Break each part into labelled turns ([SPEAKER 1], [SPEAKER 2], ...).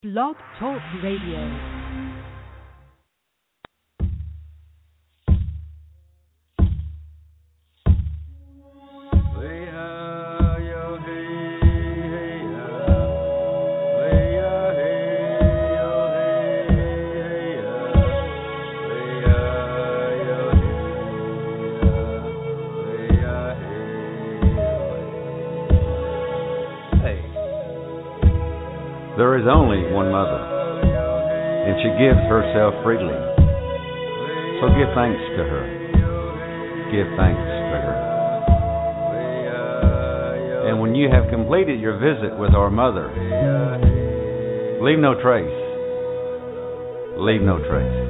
[SPEAKER 1] Blog Talk Radio.
[SPEAKER 2] There is only one mother, and she gives herself freely. So give thanks to her. Give thanks to her. And when you have completed your visit with our mother, leave no trace. Leave no trace.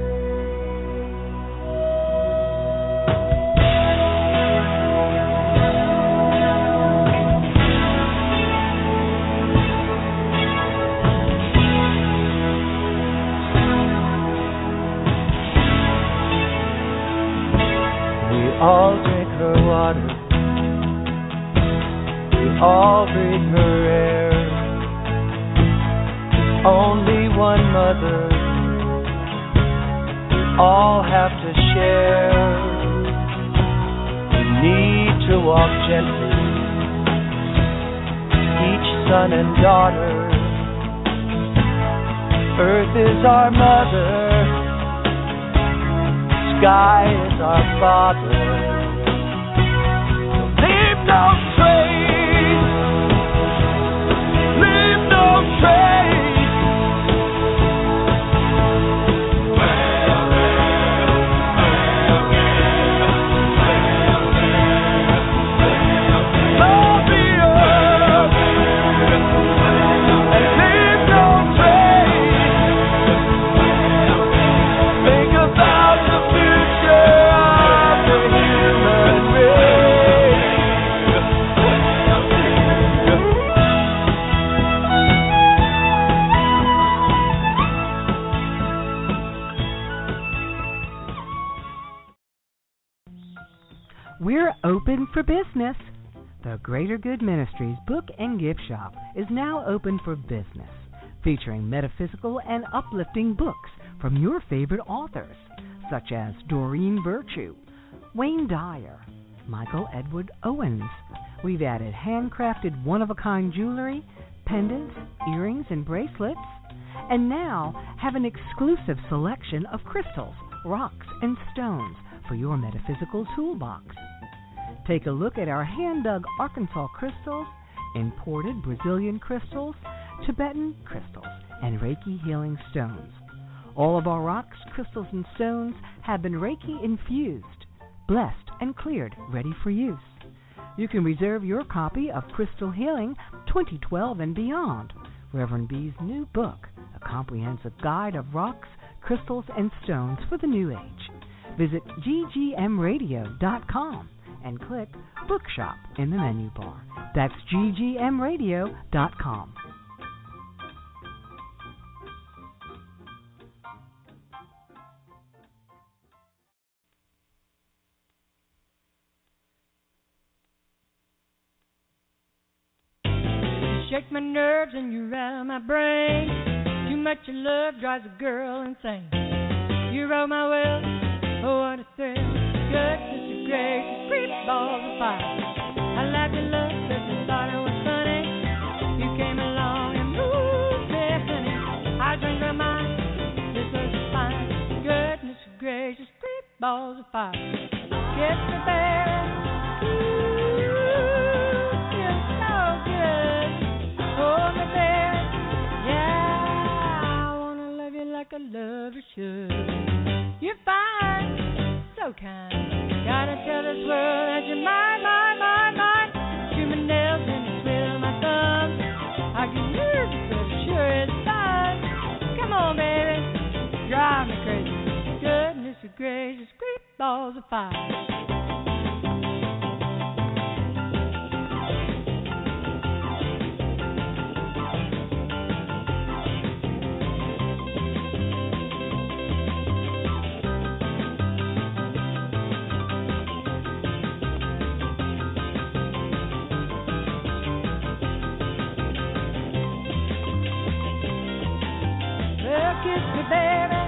[SPEAKER 3] All drink her water, we all breathe her air. There's only one mother, we all have to share. We need to walk gently, each son and daughter. Earth is our mother, sky is our father. Leave no trace. Leave no trace. Love the earth and leave no trace. Think about the future of the human race.
[SPEAKER 1] We're open for business. The Greater Good Ministries Book and Gift Shop is now open for business, featuring metaphysical and uplifting books from your favorite authors, such as Doreen Virtue, Wayne Dyer, Michael Edward Owens. We've added handcrafted one-of-a-kind jewelry, pendants, earrings, and bracelets, and now have an exclusive selection of crystals, rocks, and stones for your metaphysical toolbox. Take a look at our hand-dug Arkansas crystals, imported Brazilian crystals, Tibetan crystals, and Reiki healing stones. All of our rocks, crystals, and stones have been Reiki infused, blessed, and cleared, ready for use. You can reserve your copy of Crystal Healing 2012 and Beyond, Reverend B's new book, a comprehensive guide of rocks, crystals, and stones for the new age. Visit ggmradio.com and click Bookshop in the menu bar. That's ggmradio.com.
[SPEAKER 4] You shake my nerves and you rattle my brain. Too much of love drives a girl insane. You roll my will, oh what a thrill. Goodness is gracious, sweet balls of fire. I like your love, cause I thought it was funny. You came along and moved me, honey. I drank my mind, this was fine. Goodness is gracious, sweet balls of fire. Kiss me, baby. Ooh, feels so good. Hold me, baby. Yeah, I wanna love you like a lover should. You're fine, so kind. Gotta tell this world that you're mine, mine, mine, mine. Chew my nails and twiddle my thumbs. I can use it, but it sure is fun. Come on, baby, drive me crazy. Goodness gracious, great balls of fire. kiss me, baby.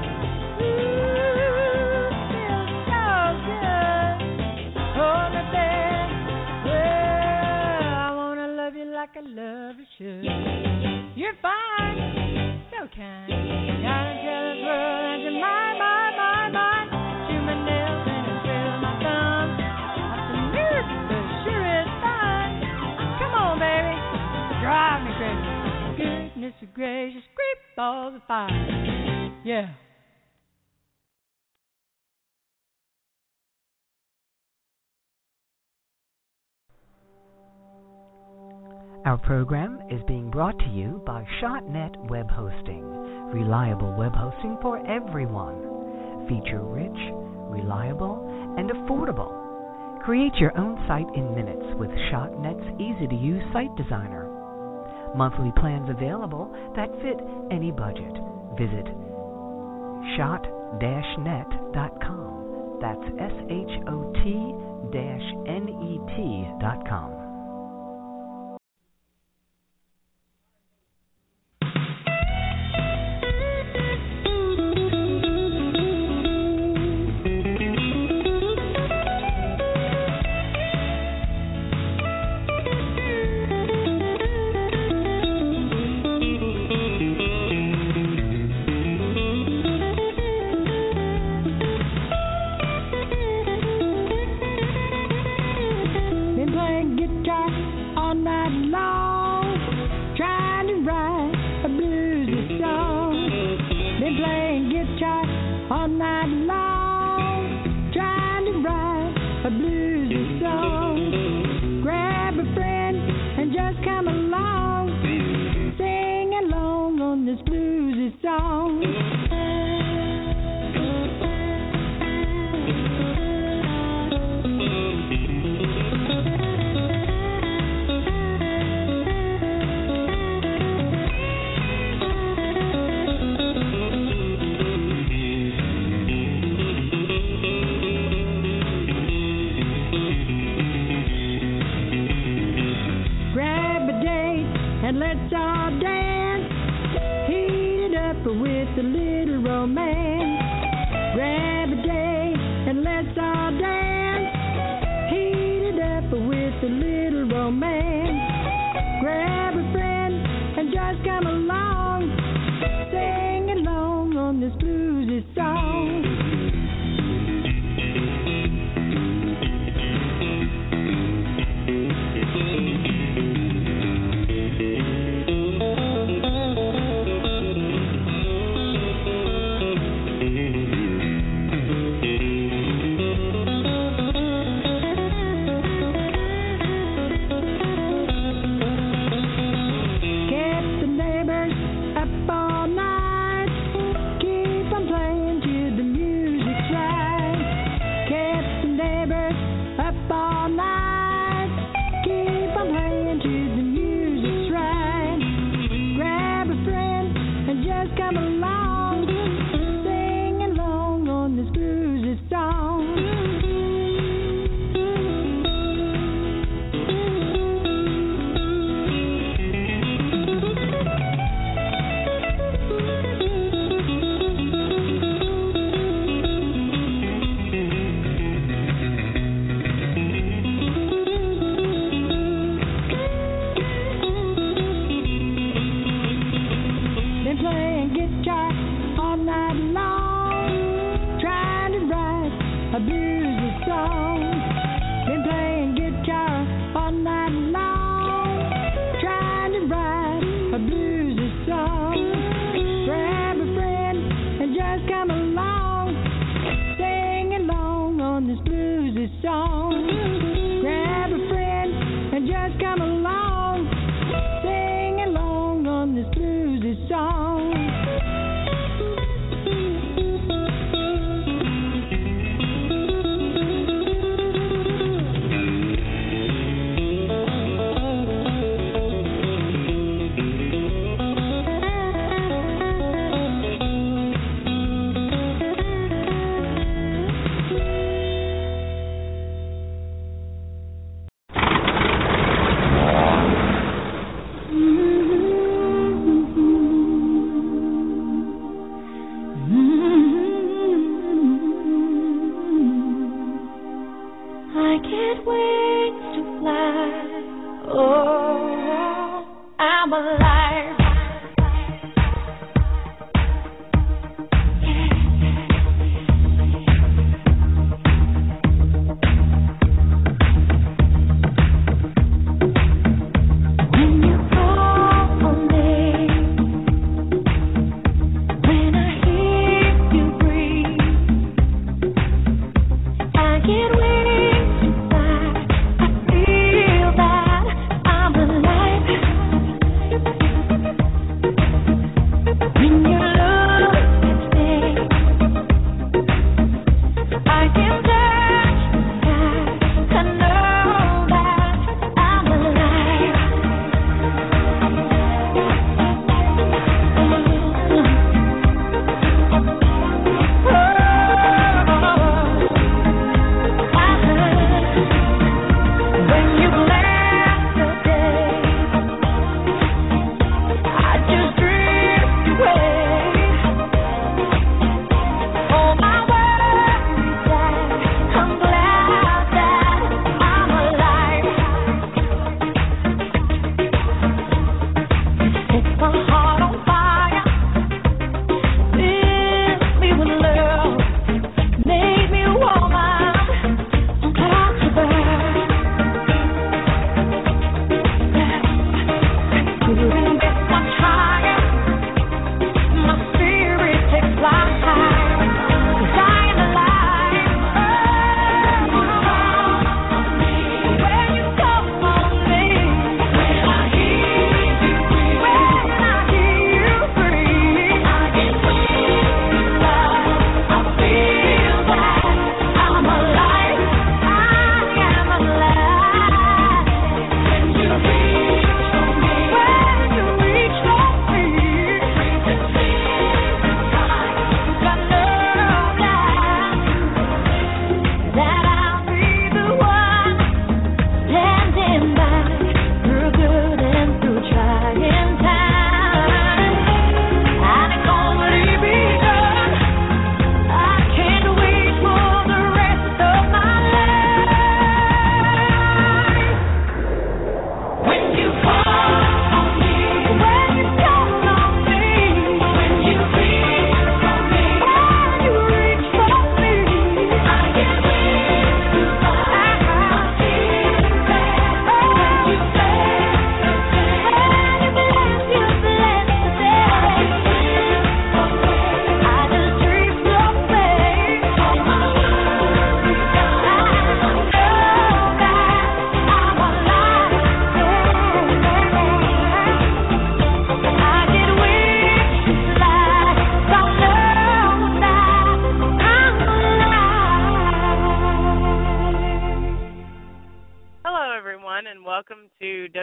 [SPEAKER 4] Ooh, feels so good. Hold me, baby. Well, I wanna love you like I love you should. You're fine, so kind. Gotta tell this world that you're mine, mine, mine, mine. Chew my nails and until my thumbs. Not the music, but sure is fine. Come on, baby, drive me crazy. Goodness gracious, creep all the fire. Yeah.
[SPEAKER 1] Our program is being brought to you by ShotNet Web Hosting, reliable web hosting for everyone. Feature-rich, reliable, and affordable. Create your own site in minutes with ShotNet's easy-to-use site designer. Monthly plans available that fit any budget. Visit shot-net.com. That's SHOT-NET.com.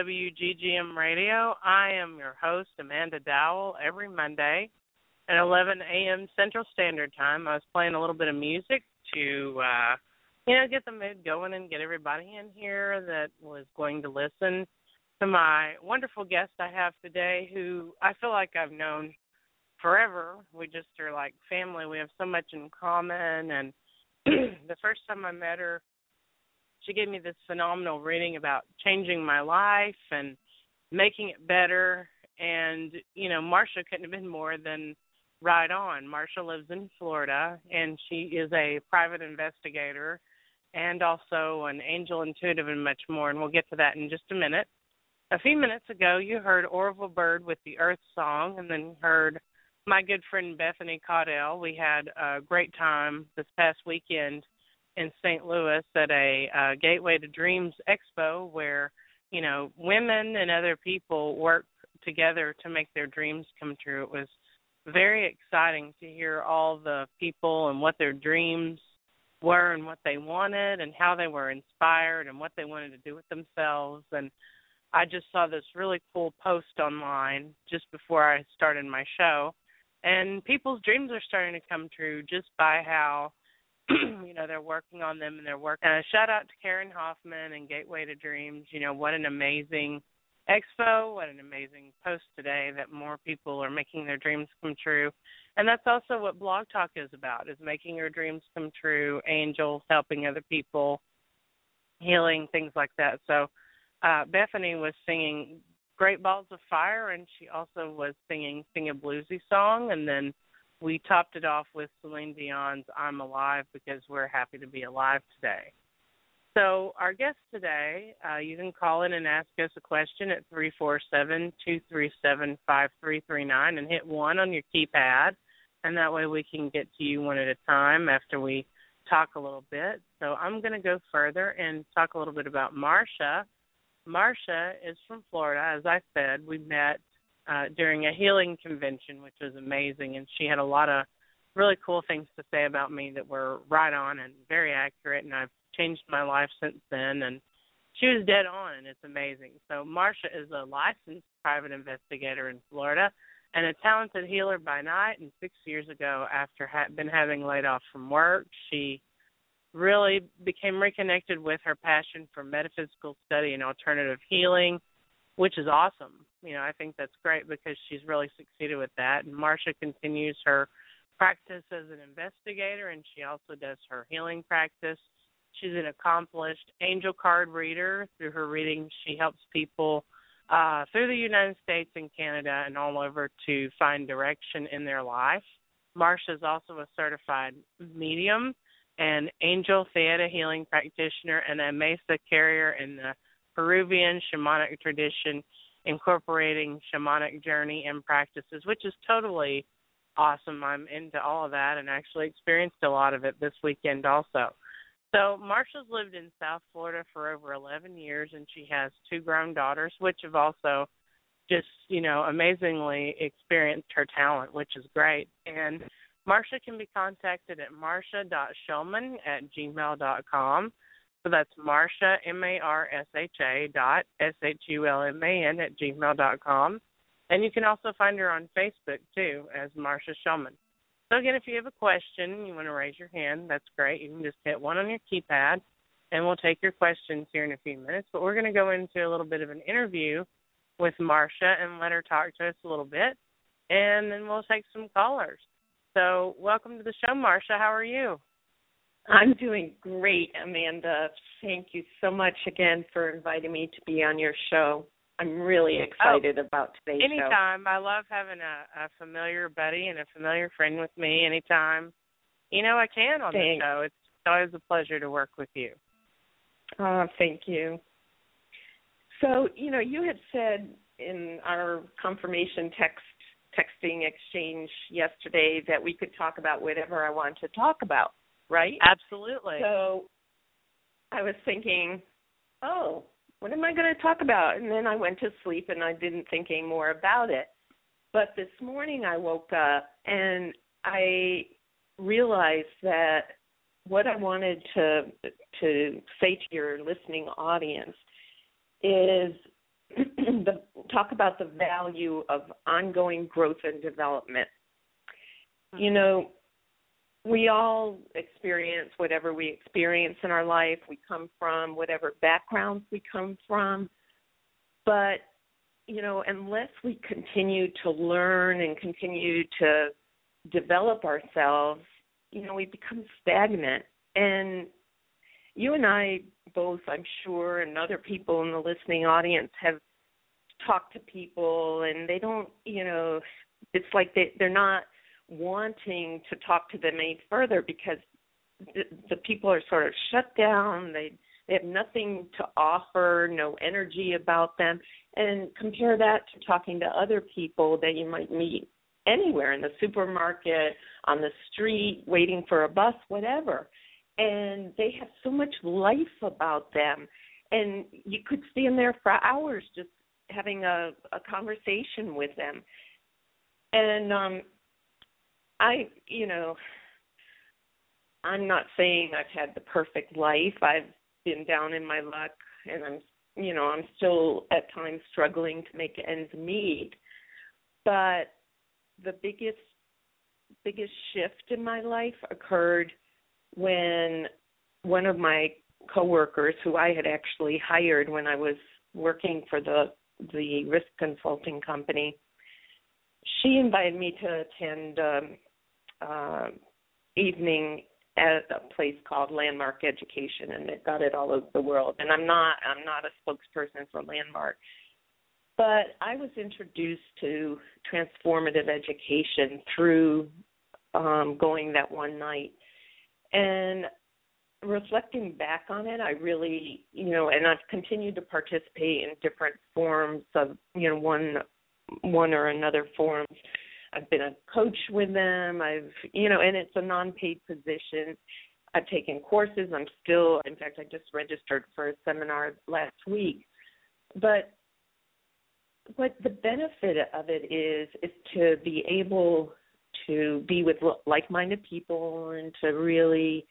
[SPEAKER 5] WGGM Radio. I am your host, Amanda Dowell, every Monday at 11 a.m. Central Standard Time. I was playing a little bit of music to, get the mood going and get everybody in here that was going to listen to my wonderful guest I have today, who I feel like I've known forever. We just are like family. We have so much in common. And the first time I met her, she gave me this phenomenal reading about changing my life and making it better. And, Marsha couldn't have been more than right on. Marsha lives in Florida, and she is a private investigator and also an angel intuitive and much more. And we'll get to that in just a minute. A few minutes ago, you heard Orville Bird with the Earth Song, and then heard my good friend Bethany Caudell. We had a great time this past weekend in St. Louis at a Gateway to Dreams Expo where, women and other people work together to make their dreams come true. It was very exciting to hear all the people and what their dreams were and what they wanted and how they were inspired and what they wanted to do with themselves. And I just saw this really cool post online just before I started my show. And people's dreams are starting to come true just by how, they're working on them and they're working. Shout out to Karen Hoffman and Gateway to Dreams. What an amazing expo, what an amazing post today that more people are making their dreams come true. And that's also what Blog Talk is about, is making your dreams come true, angels, helping other people, healing, things like that. So Bethany was singing Great Balls of Fire, and she also was singing Sing a Bluesy Song, and then we topped it off with Celine Dion's I'm Alive, because we're happy to be alive today. So our guest today, you can call in and ask us a question at 347-237-5339 and hit 1 on your keypad, and that way we can get to you one at a time after we talk a little bit. So I'm going to go further and talk a little bit about Marsha. Marsha is from Florida. As I said, we met during a healing convention, which was amazing, and she had a lot of really cool things to say about me that were right on and very accurate, and I've changed my life since then, and she was dead on, and it's amazing. So Marsha is a licensed private investigator in Florida and a talented healer by night, and 6 years ago, after been having laid off from work, she really became reconnected with her passion for metaphysical study and alternative healing, which is awesome. I think that's great because she's really succeeded with that. And Marsha continues her practice as an investigator, and she also does her healing practice. She's an accomplished angel card reader. Through her readings, she helps people through the United States and Canada and all over to find direction in their life. Marsha is also a certified medium, an angel theta healing practitioner, and a mesa carrier in the Peruvian shamanic tradition, incorporating shamanic journey and practices, which is totally awesome. I'm into all of that and actually experienced a lot of it this weekend also. So Marsha's lived in South Florida for over 11 years, and she has 2 grown daughters, which have also just, amazingly experienced her talent, which is great. And Marsha can be contacted at marsha.shulman@gmail.com. So that's Marsha, MARSHA.SHULMAN@gmail.com. And you can also find her on Facebook, too, as Marsha Shulman. So, again, if you have a question, you want to raise your hand, that's great. You can just hit 1 on your keypad, and we'll take your questions here in a few minutes. But we're going to go into a little bit of an interview with Marsha and let her talk to us a little bit, and then we'll take some callers. So welcome to the show, Marsha. How are you?
[SPEAKER 6] I'm doing great, Amanda. Thank you so much again for inviting me to be on your show. I'm really excited about today's show.
[SPEAKER 5] Anytime. I love having a familiar buddy and a familiar friend with me anytime, I can on the show. It's always a pleasure to work with you.
[SPEAKER 6] Thank you. So, you had said in our confirmation texting exchange yesterday that we could talk about whatever I want to talk about, right?
[SPEAKER 5] Absolutely.
[SPEAKER 6] So I was thinking, what am I going to talk about? And then I went to sleep and I didn't think any more about it. But this morning I woke up and I realized that what I wanted to say to your listening audience is talk about the value of ongoing growth and development. You know, we all experience whatever we experience in our life. We come from whatever backgrounds we come from. But, you know, unless we continue to learn and continue to develop ourselves, you know, we become stagnant. And you and I both, I'm sure, and other people in the listening audience have talked to people, and they don't, you know, it's like they're not wanting to talk to them any further because the people are sort of shut down. They have nothing to offer, no energy about them. And compare that to talking to other people that you might meet anywhere, in the supermarket, on the street, waiting for a bus, whatever. And they have so much life about them. And you could stand there for hours just having a conversation with them. And I'm not saying I've had the perfect life. I've been down in my luck, and I'm still at times struggling to make ends meet. But the biggest shift in my life occurred when one of my coworkers, who I had actually hired when I was working for the risk consulting company, she invited me to attend evening at a place called Landmark Education, and it got it all over the world. And I'm not a spokesperson for Landmark, but I was introduced to transformative education through going that one night. And reflecting back on it, I really, and I've continued to participate in different forms of, one or another forms. I've been a coach with them. and it's a non-paid position. I've taken courses. In fact, I just registered for a seminar last week. But what the benefit of it is to be able to be with like-minded people and to really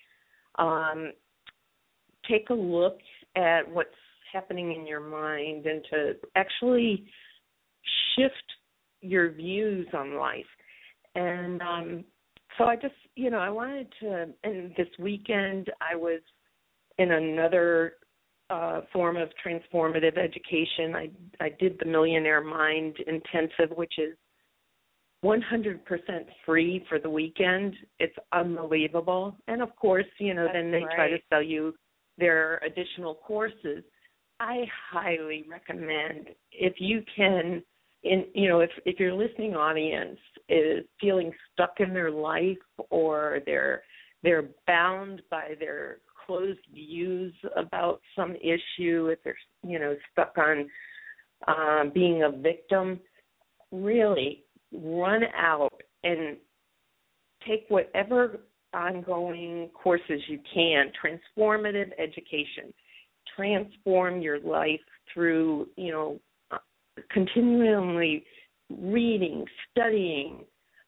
[SPEAKER 6] take a look at what's happening in your mind and to actually shift your views on life. And so I just, I wanted to, and this weekend I was in another form of transformative education. I did the Millionaire Mind Intensive, which is 100% free for the weekend. It's unbelievable. And of course, then they try to sell you their additional courses. I highly recommend, if you can, if your listening audience is feeling stuck in their life, or they're bound by their closed views about some issue, if they're stuck on being a victim, really run out and take whatever ongoing courses you can. Transformative education. Transform your life through, continually reading, studying.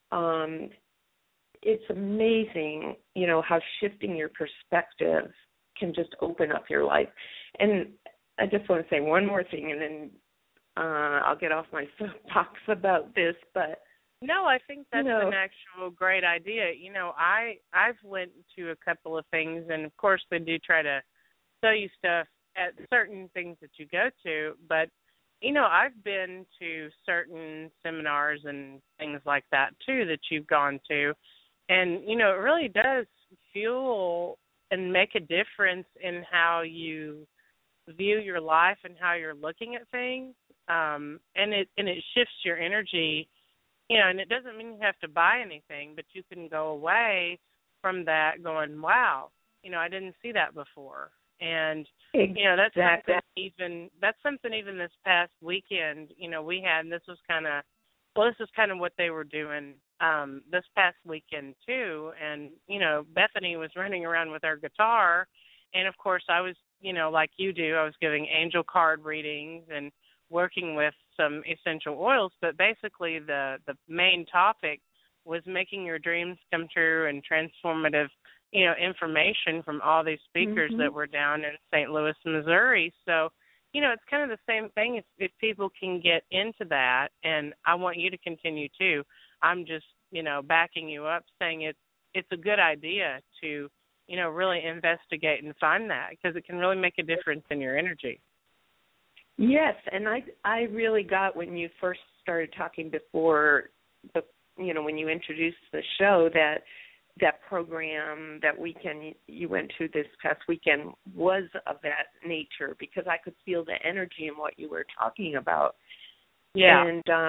[SPEAKER 6] It's amazing, how shifting your perspective can just open up your life. And I just want to say one more thing, and then I'll get off my soapbox about this. But
[SPEAKER 5] no, I think that's an actual great idea. I've went to a couple of things, and of course they do try to sell you stuff at certain things that you go to, but I've been to certain seminars and things like that too that you've gone to, and it really does fuel and make a difference in how you view your life and how you're looking at things, and it shifts your energy, and it doesn't mean you have to buy anything, but you can go away from that going, wow, I didn't see that before. And that's something even this past weekend, we had, and this is kind of what they were doing this past weekend too. And Bethany was running around with her guitar, and of course I was, like you do, I was giving angel card readings and working with some essential oils. But basically the main topic was making your dreams come true and transformative information from all these speakers that were down in St. Louis, Missouri. So, it's kind of the same thing if people can get into that, and I want you to continue too. I'm just, backing you up, saying it's a good idea to, really investigate and find that, because it can really make a difference in your energy.
[SPEAKER 6] Yes, and I really got when you first started talking before, when you introduced the show, that program, that weekend you went to this past weekend was of that nature, because I could feel the energy in what you were talking about.
[SPEAKER 5] Yeah.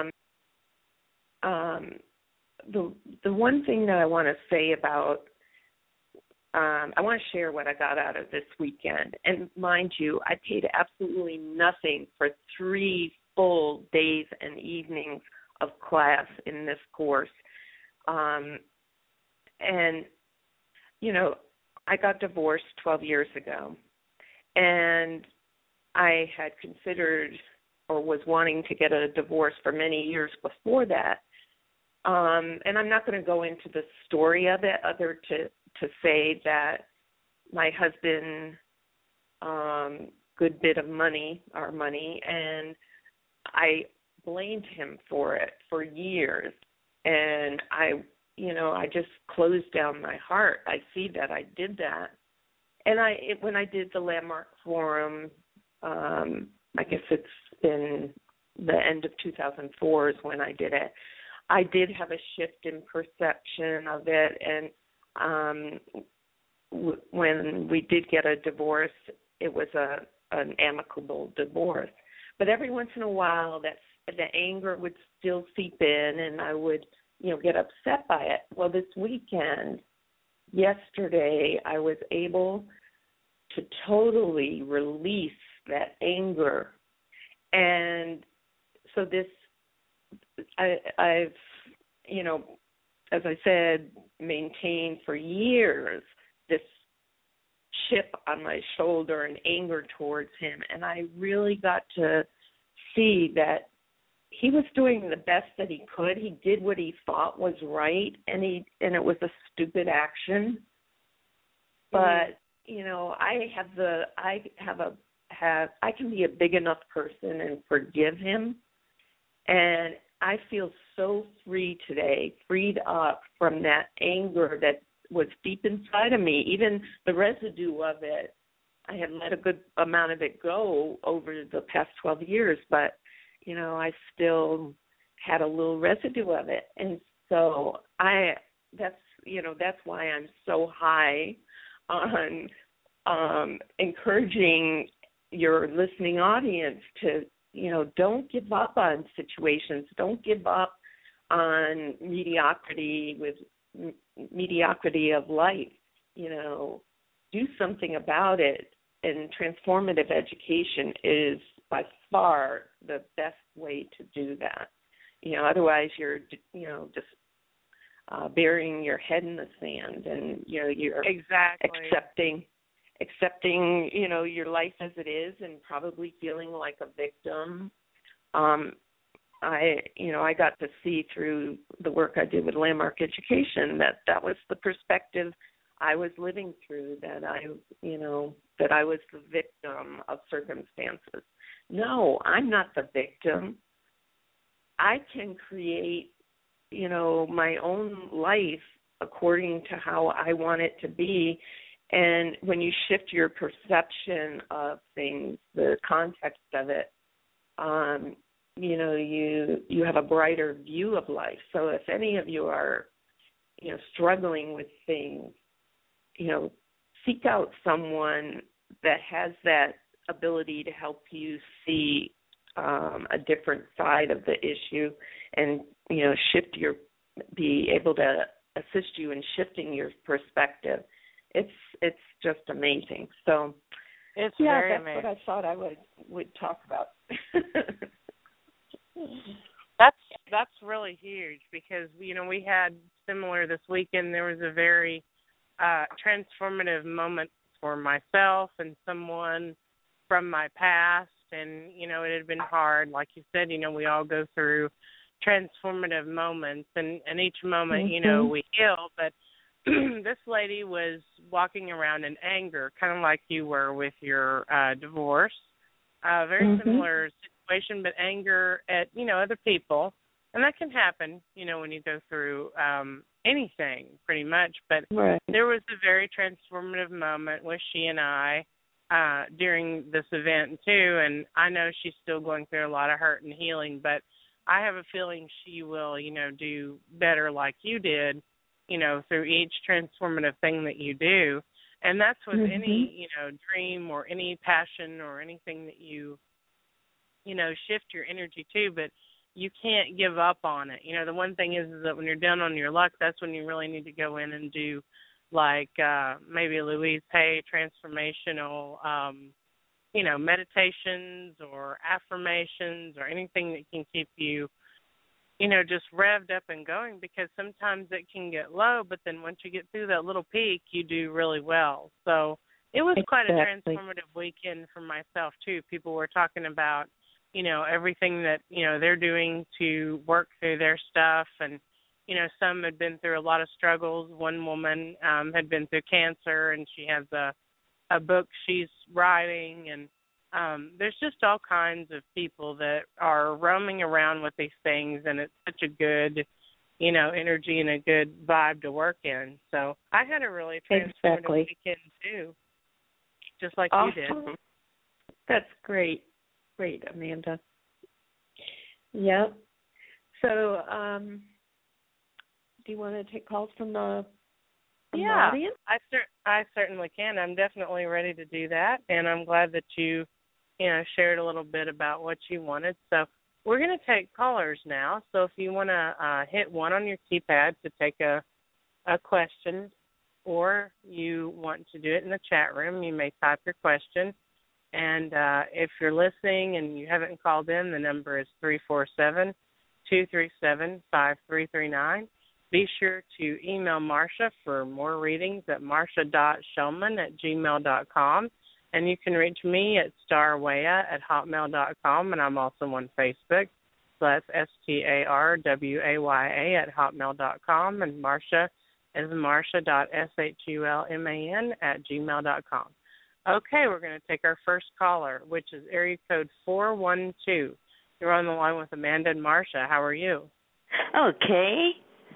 [SPEAKER 6] And the one thing that I want to say about, I want to share what I got out of this weekend. And mind you, I paid absolutely nothing for 3 full days and evenings of class in this course. And, I got divorced 12 years ago, and I had considered or was wanting to get a divorce for many years before that. And I'm not going to go into the story of it other to say that my husband, good bit of money, our money, and I blamed him for it for years. And I just closed down my heart. I see that I did that. And when I did the Landmark Forum, I guess it's in the end of 2004 is when I did it. I did have a shift in perception of it, and when we did get a divorce, it was an amicable divorce. But every once in a while, the anger would still seep in, and I would, get upset by it. Well, this weekend, yesterday, I was able to totally release that anger, and so I've, as I said, maintained for years this chip on my shoulder and anger towards him. And I really got to see that he was doing the best that he could. He did what he thought was right, and it was a stupid action. But, I can be a big enough person and forgive him. And I feel so free today, freed up from that anger that was deep inside of me. Even the residue of it, I had let a good amount of it go over the past 12 years, but, I still had a little residue of it. And so that's why I'm so high on encouraging your listening audience to, don't give up on situations. Don't give up on mediocrity of life. Do something about it. And transformative education is by far the best way to do that. Otherwise you're, just burying your head in the sand, and you're
[SPEAKER 5] exactly
[SPEAKER 6] accepting, your life as it is, and probably feeling like a victim. I got to see through the work I did with Landmark Education that was the perspective I was living through, that I was the victim of circumstances. No, I'm not the victim. I can create, my own life according to how I want it to be. And when you shift your perception of things, the context of it, you have a brighter view of life. So if any of you are, struggling with things, seek out someone that has that ability to help you see a different side of the issue, and be able to assist you in shifting your perspective. It's just amazing. So
[SPEAKER 5] it's
[SPEAKER 6] that's
[SPEAKER 5] amazing.
[SPEAKER 6] what I thought I would talk about.
[SPEAKER 5] That's really huge, because we had similar this weekend. There was a very transformative moment for myself and someone from my past, and it had been hard. Like you said, we all go through transformative moments, and each moment, we heal. But this lady was walking around in anger, kind of like you were with your divorce. A very similar situation, but anger at, other people. And that can happen, when you go through anything, pretty much. But there was a very transformative moment with she and I during this event, too. And I know she's still going through a lot of hurt and healing, but I have a feeling she will, do better like you did, through each transformative thing that you do. And that's with any, dream or any passion or anything that you, shift your energy to. But you can't give up on it. The one thing is that when you're down on your luck, that's when you really need to go in and do, like maybe Louise Hay transformational, meditations or affirmations or anything that can keep you, just revved up and going, because sometimes it can get low, but then once you get through that little peak, you do really well. So it was quite a transformative weekend for myself, too. People were talking about, everything that, they're doing to work through their stuff. And, some had been through a lot of struggles. One woman had been through cancer, and she has a book she's writing. And there's just all kinds of people that are roaming around with these things, and it's such a good, energy and a good vibe to work in. So I had a really transformative weekend, too, just like you did.
[SPEAKER 6] That's great. Great, Amanda. Yep. So, do you want to take calls from the audience?
[SPEAKER 5] I certainly can. I'm definitely ready to do that, and I'm glad that you, shared a little bit about what you wanted. So we're going to take callers now. So if you want to hit 1 on your keypad to take a question, or you want to do it in the chat room, you may type your question. And if you're listening and you haven't called in, the number is 347-237-5339. Be sure to email Marsha for more readings at marsha.shulman@gmail.com. And you can reach me at starwaya@hotmail.com, and I'm also on Facebook. So that's STARWAYA@hotmail.com, and Marsha is marsha.shulman@gmail.com. Okay, we're going to take our first caller, which is area code 412. You're on the line with Amanda and Marsha. How are you?
[SPEAKER 7] Okay.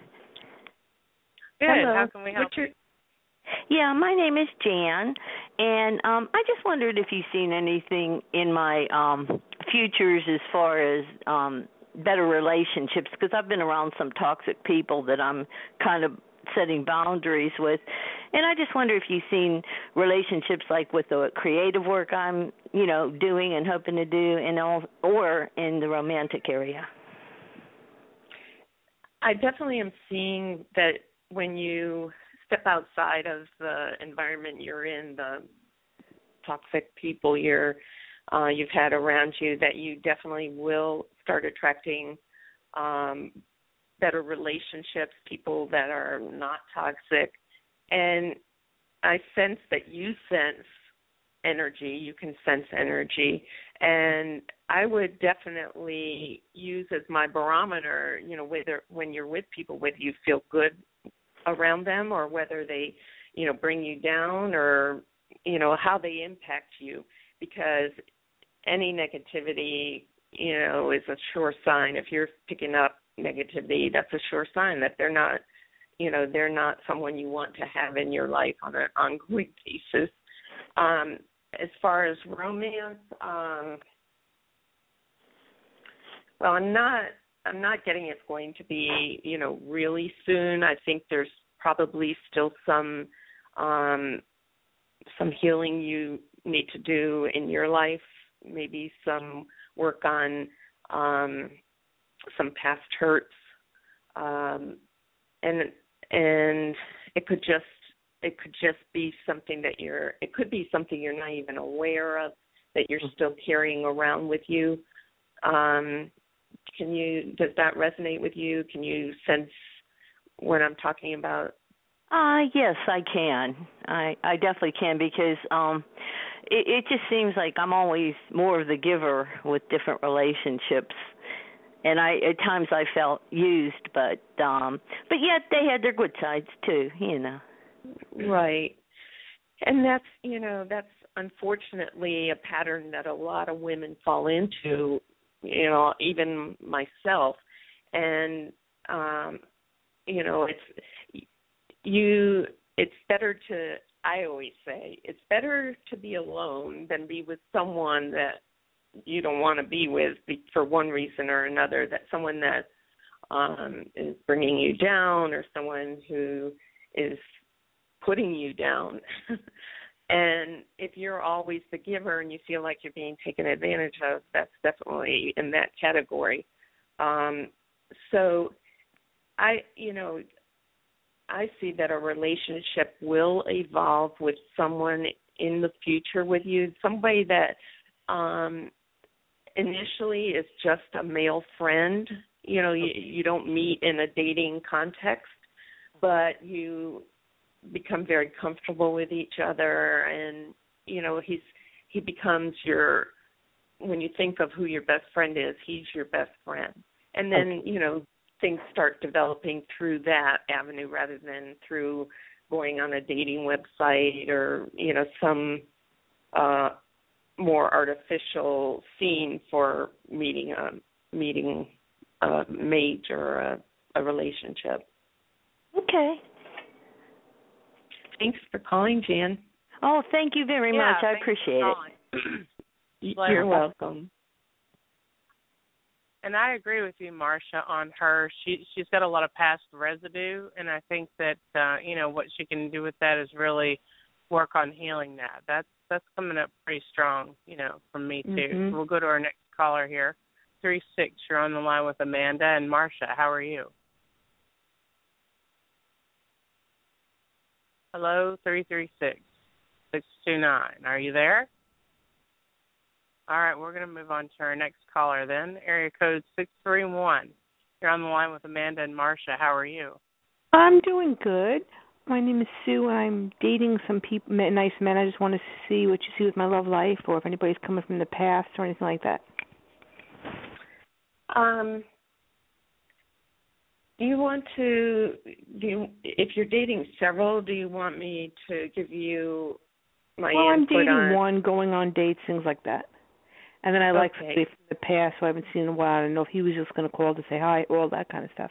[SPEAKER 5] Good.
[SPEAKER 6] Hello.
[SPEAKER 5] How can we help you?
[SPEAKER 7] Yeah, my name is Jan, and I just wondered if you've seen anything in my futures as far as better relationships, because I've been around some toxic people that I'm kind of setting boundaries with. And I just wonder if you've seen relationships like with the creative work I'm, doing and hoping to do, and or in the romantic area.
[SPEAKER 6] I definitely am seeing that when you step outside of the environment you're in, the toxic people you've had around you, that you definitely will start attracting better relationships, people that are not toxic. And I sense that you sense energy. You can sense energy. And I would definitely use as my barometer, whether when you're with people, whether you feel good around them or whether they, bring you down, or, how they impact you. Because any negativity, is a sure sign. If you're picking up negativity, that's a sure sign that they're not someone you want to have in your life on an ongoing basis. As far as romance, well, I'm not getting it's going to be, really soon. I think there's probably still some healing you need to do in your life, maybe some work on some past hurts, and it could just be something that it could be something you're not even aware of, that you're still carrying around with you. Does that resonate with you? Can you sense what I'm talking about?
[SPEAKER 7] Yes, I can. I definitely can, because it just seems like I'm always more of the giver with different relationships. And at times I felt used, but yet they had their good sides too,
[SPEAKER 6] Right. And that's unfortunately a pattern that a lot of women fall into, even myself. And, it's better to, I always say, it's better to be alone than be with someone that you don't want to be with for one reason or another, that someone that is bringing you down or someone who is putting you down. And if you're always the giver and you feel like you're being taken advantage of, that's definitely in that category. So I see that a relationship will evolve with someone in the future with you, somebody that initially is just a male friend. You don't meet in a dating context, but you become very comfortable with each other, and he becomes when you think of who your best friend is, he's your best friend. And then things start developing through that avenue rather than through going on a dating website or some more artificial scene for meeting a mate or a relationship.
[SPEAKER 7] Okay.
[SPEAKER 6] Thanks for calling, Jan.
[SPEAKER 7] Oh, thank you very much. I appreciate
[SPEAKER 6] it. You're welcome.
[SPEAKER 5] And I agree with you, Marcia, on her. She's got a lot of past residue, and I think that what she can do with that is really work on healing that. That's coming up pretty strong, from me too.
[SPEAKER 6] Mm-hmm.
[SPEAKER 5] We'll go to our next caller here. 36, you're on the line with Amanda and Marcia. How are you? Hello, 336-629. Are you there? All right, we're going to move on to our next caller then. Area code 631. You're on the line with Amanda and Marcia. How are you?
[SPEAKER 8] I'm doing good. My name is Sue, and I'm dating some nice men. I just want to see what you see with my love life, or if anybody's coming from the past or anything like that.
[SPEAKER 6] If you're dating several, do you want me to give you my
[SPEAKER 8] input? Well, I'm dating
[SPEAKER 6] one,
[SPEAKER 8] going on dates, things like that. And then I like somebody from the past who I haven't seen in a while. I don't know if he was just going to call to say hi, all that kind of stuff.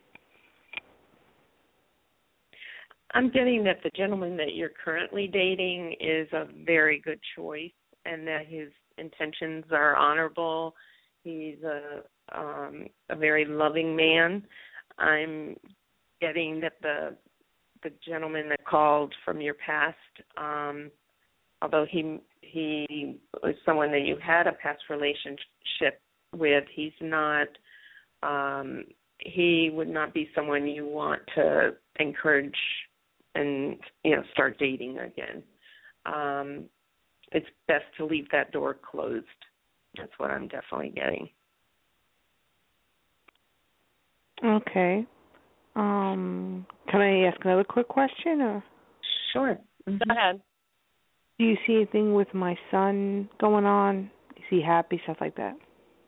[SPEAKER 6] I'm getting that the gentleman that you're currently dating is a very good choice and that his intentions are honorable. He's a very loving man. I'm getting that the gentleman that called from your past, although he was someone that you had a past relationship with, he's not. He would not be someone you want to encourage and start dating again. It's best to leave that door closed. That's what I'm definitely getting.
[SPEAKER 8] Okay. Can I ask another quick question? Or?
[SPEAKER 6] Sure.
[SPEAKER 5] Go ahead.
[SPEAKER 8] Do you see anything with my son going on? Is he happy, stuff like that?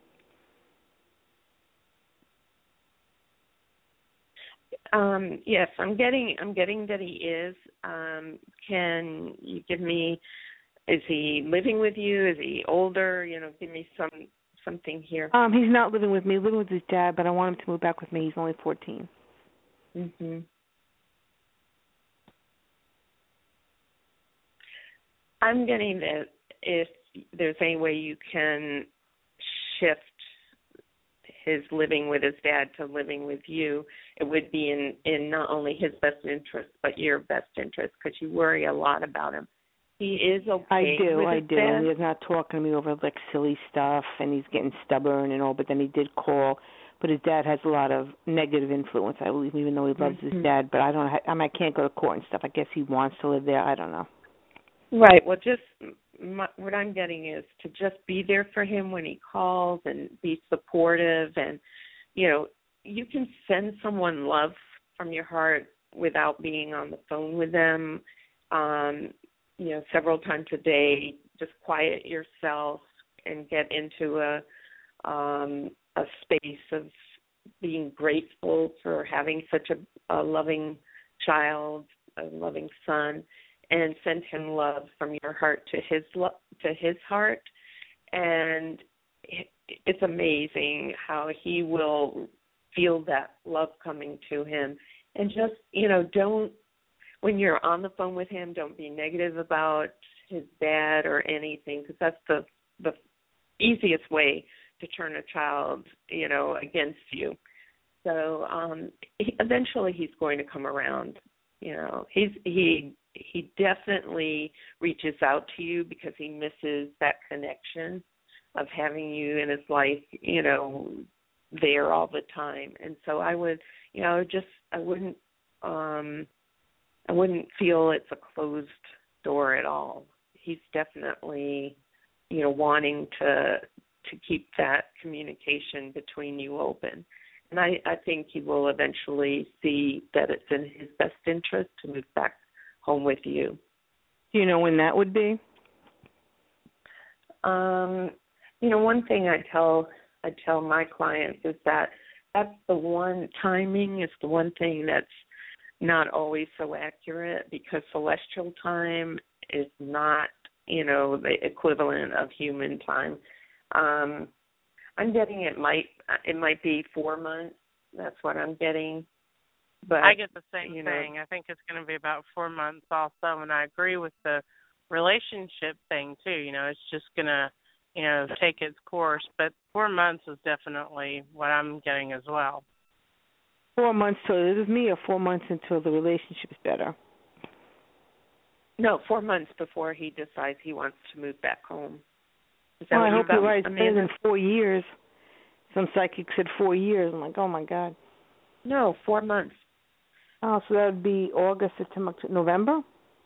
[SPEAKER 6] Yes, I'm getting that he is. Can you give me? Is he living with you? Is he older? Give me something here.
[SPEAKER 8] He's not living with me. Living with his dad, but I want him to move back with me. He's only 14.
[SPEAKER 6] Mhm. I'm getting that if there's any way you can shift his living with his dad to living with you, it would be in not only his best interest, but your best interest, because you worry a lot about him. He is okay.
[SPEAKER 8] I do.
[SPEAKER 6] Dad.
[SPEAKER 8] He's not talking to me over like silly stuff, and he's getting stubborn and all. But then he did call. But his dad has a lot of negative influence, I believe, even though he loves his dad. But I can't go to court and stuff. I guess he wants to live there. I don't know.
[SPEAKER 6] Right. Well, what I'm getting is to just be there for him when he calls and be supportive. And, you can send someone love from your heart without being on the phone with them, several times a day. Just quiet yourself and get into a space of being grateful for having such a loving child, a loving son, and send him love from your heart to his heart. And it's amazing how he will feel that love coming to him. And just, don't, when you're on the phone with him, don't be negative about his dad or anything, because that's the easiest way to turn a child, against you. So eventually he's going to come around. He definitely reaches out to you because he misses that connection of having you in his life, there all the time. And so I wouldn't feel it's a closed door at all. He's definitely, wanting to keep that communication between you open. And I think he will eventually see that it's in his best interest to move back home with you.
[SPEAKER 8] Do you know when that would be?
[SPEAKER 6] One thing I tell my clients is that's the one, timing is the one thing that's not always so accurate, because celestial time is not, the equivalent of human time. I'm getting it might be 4 months. That's what I'm getting. But
[SPEAKER 5] I get the same thing. I think it's going to be about 4 months also, and I agree with the relationship thing too. It's just going to, take its course. But 4 months is definitely what I'm getting as well.
[SPEAKER 8] 4 months till it is me, or 4 months until the relationship's better?
[SPEAKER 6] No, 4 months before he decides he wants to move back home.
[SPEAKER 8] Well, I hope you're right. It's better than 4 years. Some psychic said 4 years. I'm like, oh, my God.
[SPEAKER 6] No, 4 months.
[SPEAKER 8] Oh, so that would be August, September, November?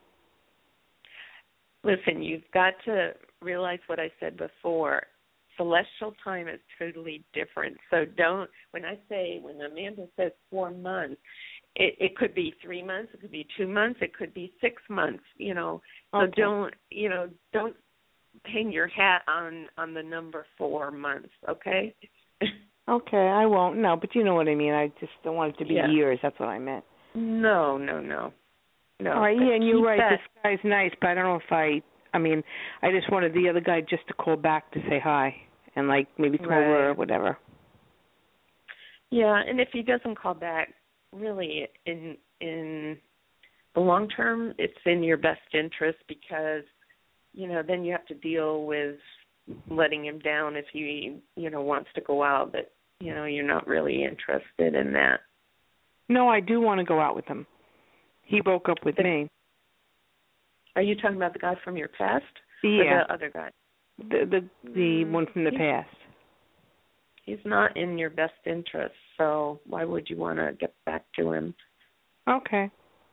[SPEAKER 6] Listen, you've got to realize what I said before. Celestial time is totally different. So when Amanda says 4 months, it could be 3 months, it could be 2 months, it could be 6 months, So
[SPEAKER 8] Okay.
[SPEAKER 6] don't hang your hat on the number 4 months, okay?
[SPEAKER 8] Okay, I won't. No, but you know what I mean. I just don't want it to be years. That's what I meant.
[SPEAKER 6] No.
[SPEAKER 8] All right, yeah, and you're right. This guy's nice, but I don't know if I just wanted the other guy just to call back to say hi and, maybe throw her or whatever.
[SPEAKER 6] Yeah, and if he doesn't call back, really, in the long term, it's in your best interest, because, then you have to deal with letting him down if he, wants to go out, but, you're not really interested in that.
[SPEAKER 8] No, I do want to go out with him. He broke up with me.
[SPEAKER 6] Are you talking about the guy from your past?
[SPEAKER 8] Yeah.
[SPEAKER 6] Or the other guy?
[SPEAKER 8] The one from the past.
[SPEAKER 6] He's not in your best interest, so why would you want to get back to him?
[SPEAKER 8] Okay.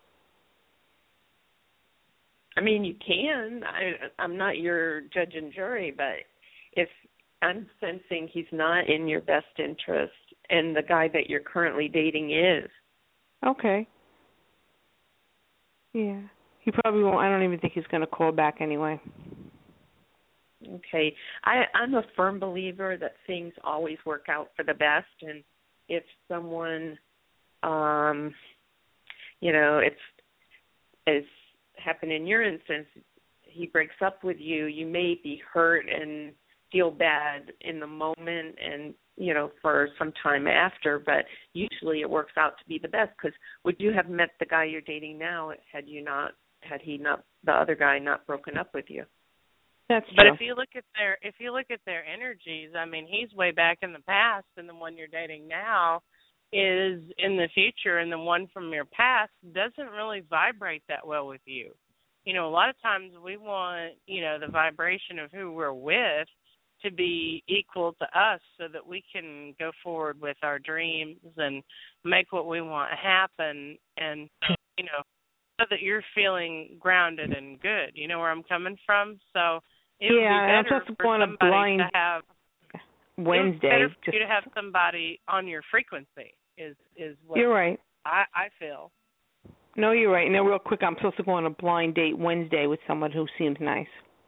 [SPEAKER 6] I mean, you can. I'm not your judge and jury, but if I'm sensing he's not in your best interest, and the guy that you're currently dating is.
[SPEAKER 8] Okay. Yeah. He probably won't. I don't even think he's going to call back anyway.
[SPEAKER 6] Okay. I'm a firm believer that things always work out for the best, and if someone, it's happened in your instance, he breaks up with you, you may be hurt and feel bad in the moment and, for some time after, but usually it works out to be the best, because would you have met the guy you're dating now had the other guy not broken up with you?
[SPEAKER 8] That's true.
[SPEAKER 5] But if you look at their energies, I mean, he's way back in the past, and the one you're dating now is in the future, and the one from your past doesn't really vibrate that well with you. A lot of times we want, the vibration of who we're with to be equal to us, so that we can go forward with our dreams and make what we want happen, and, so that you're feeling grounded and good. You know where I'm coming from? So it would be better for somebody to have
[SPEAKER 8] Wednesday.
[SPEAKER 5] It's better for you to have somebody on your frequency. Is what
[SPEAKER 8] you're right.
[SPEAKER 5] I feel.
[SPEAKER 8] No, you're right. Now, real quick, I'm supposed to go on a blind date Wednesday with someone who seems nice.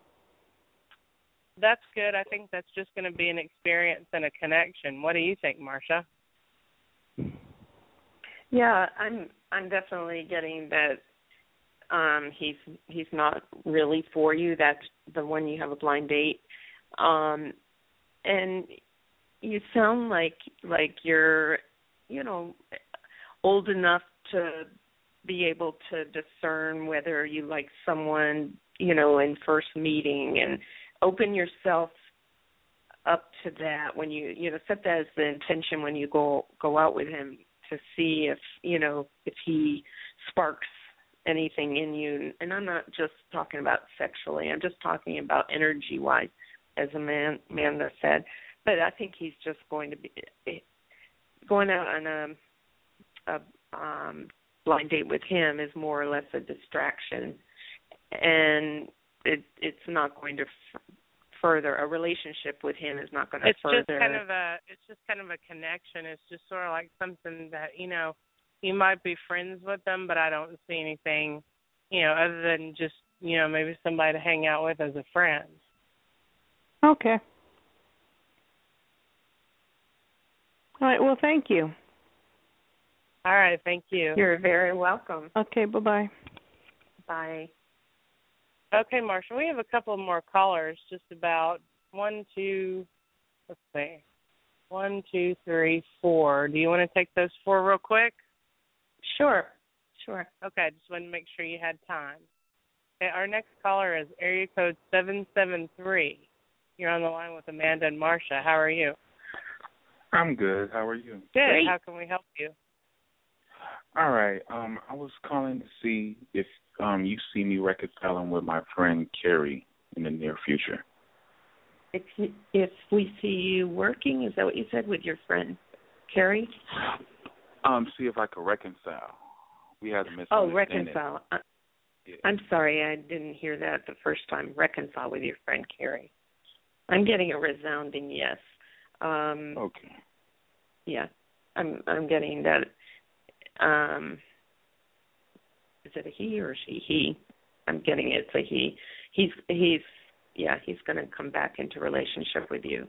[SPEAKER 5] That's good. I think that's just going to be an experience and a connection. What do you think, Marsha?
[SPEAKER 6] Yeah, I'm definitely getting that he's not really for you. That's the one you have a blind date. And you sound like you're, old enough to be able to discern whether you like someone, in first meeting, and open yourself up to that when you set that as the intention when you go out with him, to see if he sparks anything in you. And I'm not just talking about sexually, I'm just talking about energy wise, as Amanda said. But I think he's just going to be going out on a blind date with him is more or less a distraction, and it's not going to further a relationship with him. Is not going to further. It's just kind of a connection. It's just sort of like something that you might be friends with them, but I don't see anything other than just maybe somebody to hang out with as a friend.
[SPEAKER 8] Okay. All right. Well, thank you.
[SPEAKER 5] All right. Thank you.
[SPEAKER 6] You're very welcome.
[SPEAKER 8] Okay. Bye-bye.
[SPEAKER 6] Bye.
[SPEAKER 5] Okay, Marsha, we have a couple more callers, just about 1, 2, 3, 4. Do you want to take those 4 real quick?
[SPEAKER 6] Sure.
[SPEAKER 5] Okay, just wanted to make sure you had time. Okay, our next caller is area code 773. You're on the line with Amanda and Marsha. How are you?
[SPEAKER 9] I'm good. How are you?
[SPEAKER 5] Good.
[SPEAKER 6] Great.
[SPEAKER 5] How can we help you?
[SPEAKER 9] All right. I was calling to see if you see me reconciling with my friend Carrie in the near future.
[SPEAKER 6] If we see you working, is that what you said, with your friend Carrie?
[SPEAKER 9] See if I could reconcile. We had a misunderstanding.
[SPEAKER 6] Oh, reconcile.
[SPEAKER 9] Yeah.
[SPEAKER 6] I'm sorry, I didn't hear that the first time. Reconcile with your friend Carrie. I'm getting a resounding yes.
[SPEAKER 9] Okay.
[SPEAKER 6] Yeah, I'm getting that. Is it a he or she? He. I'm getting it's a he. He's going to come back into relationship with you.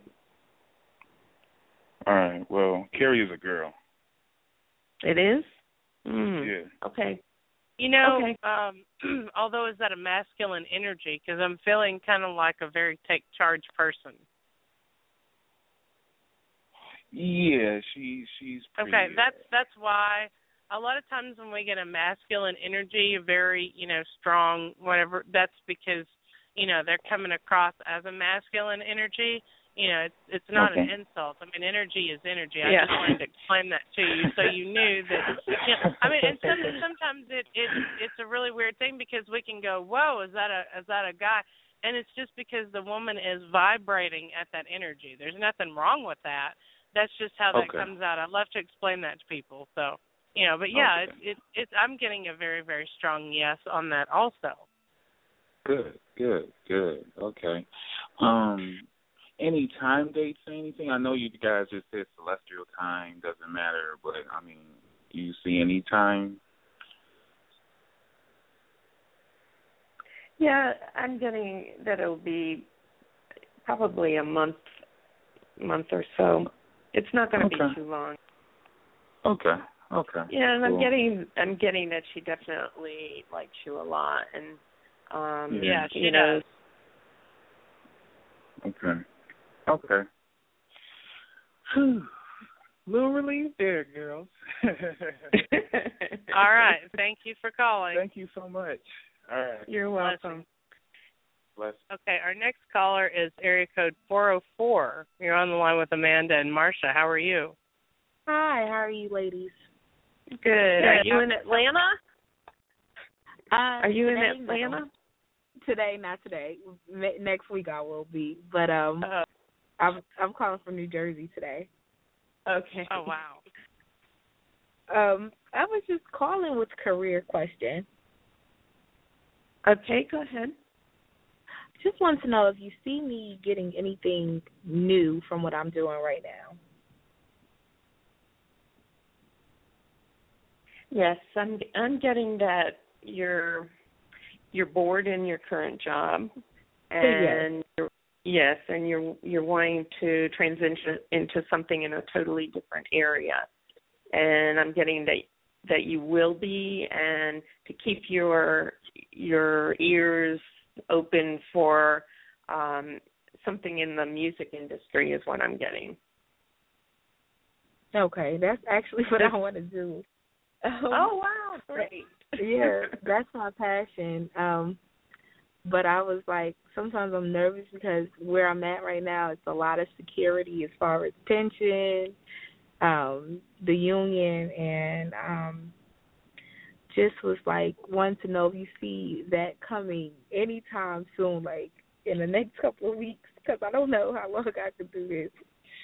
[SPEAKER 9] All right. Well, Carrie is a girl.
[SPEAKER 6] It is?
[SPEAKER 9] Yeah.
[SPEAKER 6] Okay.
[SPEAKER 5] Okay. Although is that a masculine energy? Because I'm feeling kind of like a very take charge person.
[SPEAKER 9] Yeah, she's pretty.
[SPEAKER 5] Okay, that's why a lot of times when we get a masculine energy, a very, strong, whatever, that's because, they're coming across as a masculine energy. It's not an insult. I mean, energy is energy. I just wanted to explain that to you so you knew that. And sometimes it's a really weird thing because we can go, whoa, is that a guy? And it's just because the woman is vibrating at that energy. There's nothing wrong with that. That's just how that comes out. I love to explain that to people. So, but yeah, it's I'm getting a very, very strong yes on that also.
[SPEAKER 9] Good. Okay. Any time dates or anything? I know you guys just said celestial time doesn't matter, but do you see any time?
[SPEAKER 6] Yeah, I'm getting that it'll be probably a month or so. It's not going to be too long.
[SPEAKER 9] Okay.
[SPEAKER 6] Yeah, and
[SPEAKER 9] cool.
[SPEAKER 6] I'm getting that she definitely likes you a lot, and
[SPEAKER 5] she does.
[SPEAKER 9] Okay. Little relief there, girls.
[SPEAKER 5] All right. Thank you for calling.
[SPEAKER 9] Thank you so much. All right.
[SPEAKER 6] You're welcome.
[SPEAKER 9] Bless.
[SPEAKER 5] Okay, our next caller is area code 404. You're on the line with Amanda and Marsha. How are you?
[SPEAKER 10] Hi, how are you ladies?
[SPEAKER 6] Good. Are you in Atlanta? Are you in
[SPEAKER 10] today,
[SPEAKER 6] Atlanta?
[SPEAKER 10] No. Today, not today. Next week I will be. But I'm calling from New Jersey today.
[SPEAKER 6] Okay.
[SPEAKER 5] Oh, wow.
[SPEAKER 10] I was just calling with a career question.
[SPEAKER 6] Okay, go ahead.
[SPEAKER 10] Just wanted to know if you see me getting anything new from what I'm doing right now.
[SPEAKER 6] Yes, I'm getting that you're bored in your current job, and you're wanting to transition into something in a totally different area. And I'm getting that that you will be, and to keep your ears open for something in the music industry is what I'm getting.
[SPEAKER 10] Okay, that's actually what I want to do.
[SPEAKER 6] Oh, wow, great.
[SPEAKER 10] Yeah, that's my passion. But I was like, sometimes I'm nervous because where I'm at right now, it's a lot of security as far as pension, the union, and just was like, wanting to know if you see that coming anytime soon, like in the next couple of weeks, because I don't know how long I can do this.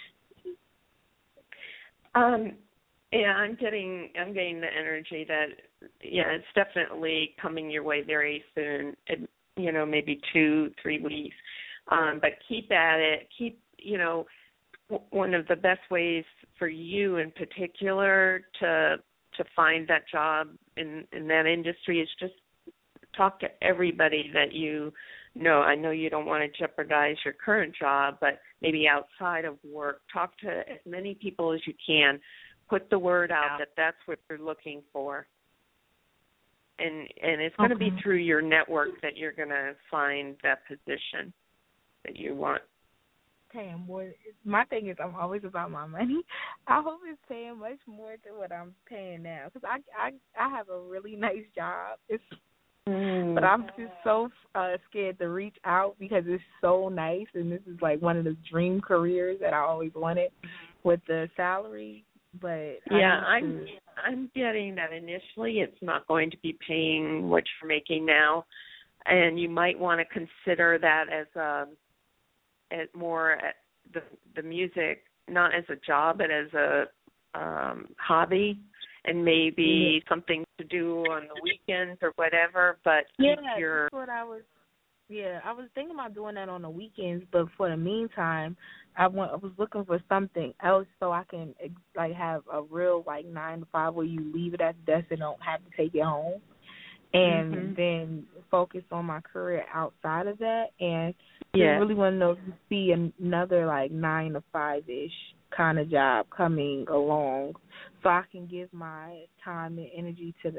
[SPEAKER 6] Yeah, I'm getting the energy that, yeah, it's definitely coming your way very soon. Maybe 2-3 weeks. But keep at it. One of the best ways for you in particular to find that job in that industry is just talk to everybody that you know. I know you don't want to jeopardize your current job, but maybe outside of work, talk to as many people as you can. Put the word out that that's what you're looking for. And it's going to be through your network that you're going to find that position that you want.
[SPEAKER 10] Paying more. My thing is, I'm always about my money. I hope it's paying much more than what I'm paying now, because I have a really nice job. But I'm just so scared to reach out because it's so nice, and this is like one of the dream careers that I always wanted with the salary. But
[SPEAKER 6] yeah, I'm getting that initially it's not going to be paying what you're making now, and you might want to consider that as more the music, not as a job, but as a hobby, and maybe something to do on the weekends or whatever. But
[SPEAKER 10] that's what I was. Yeah, I was thinking about doing that on the weekends, but for the meantime, I was looking for something else so I can like have a real 9 to 5 where you leave it at the desk and don't have to take it home, and then focus on my career outside of that. And I really want to know if you see another 9 to 5-ish kind of job coming along, so I can give my time and energy to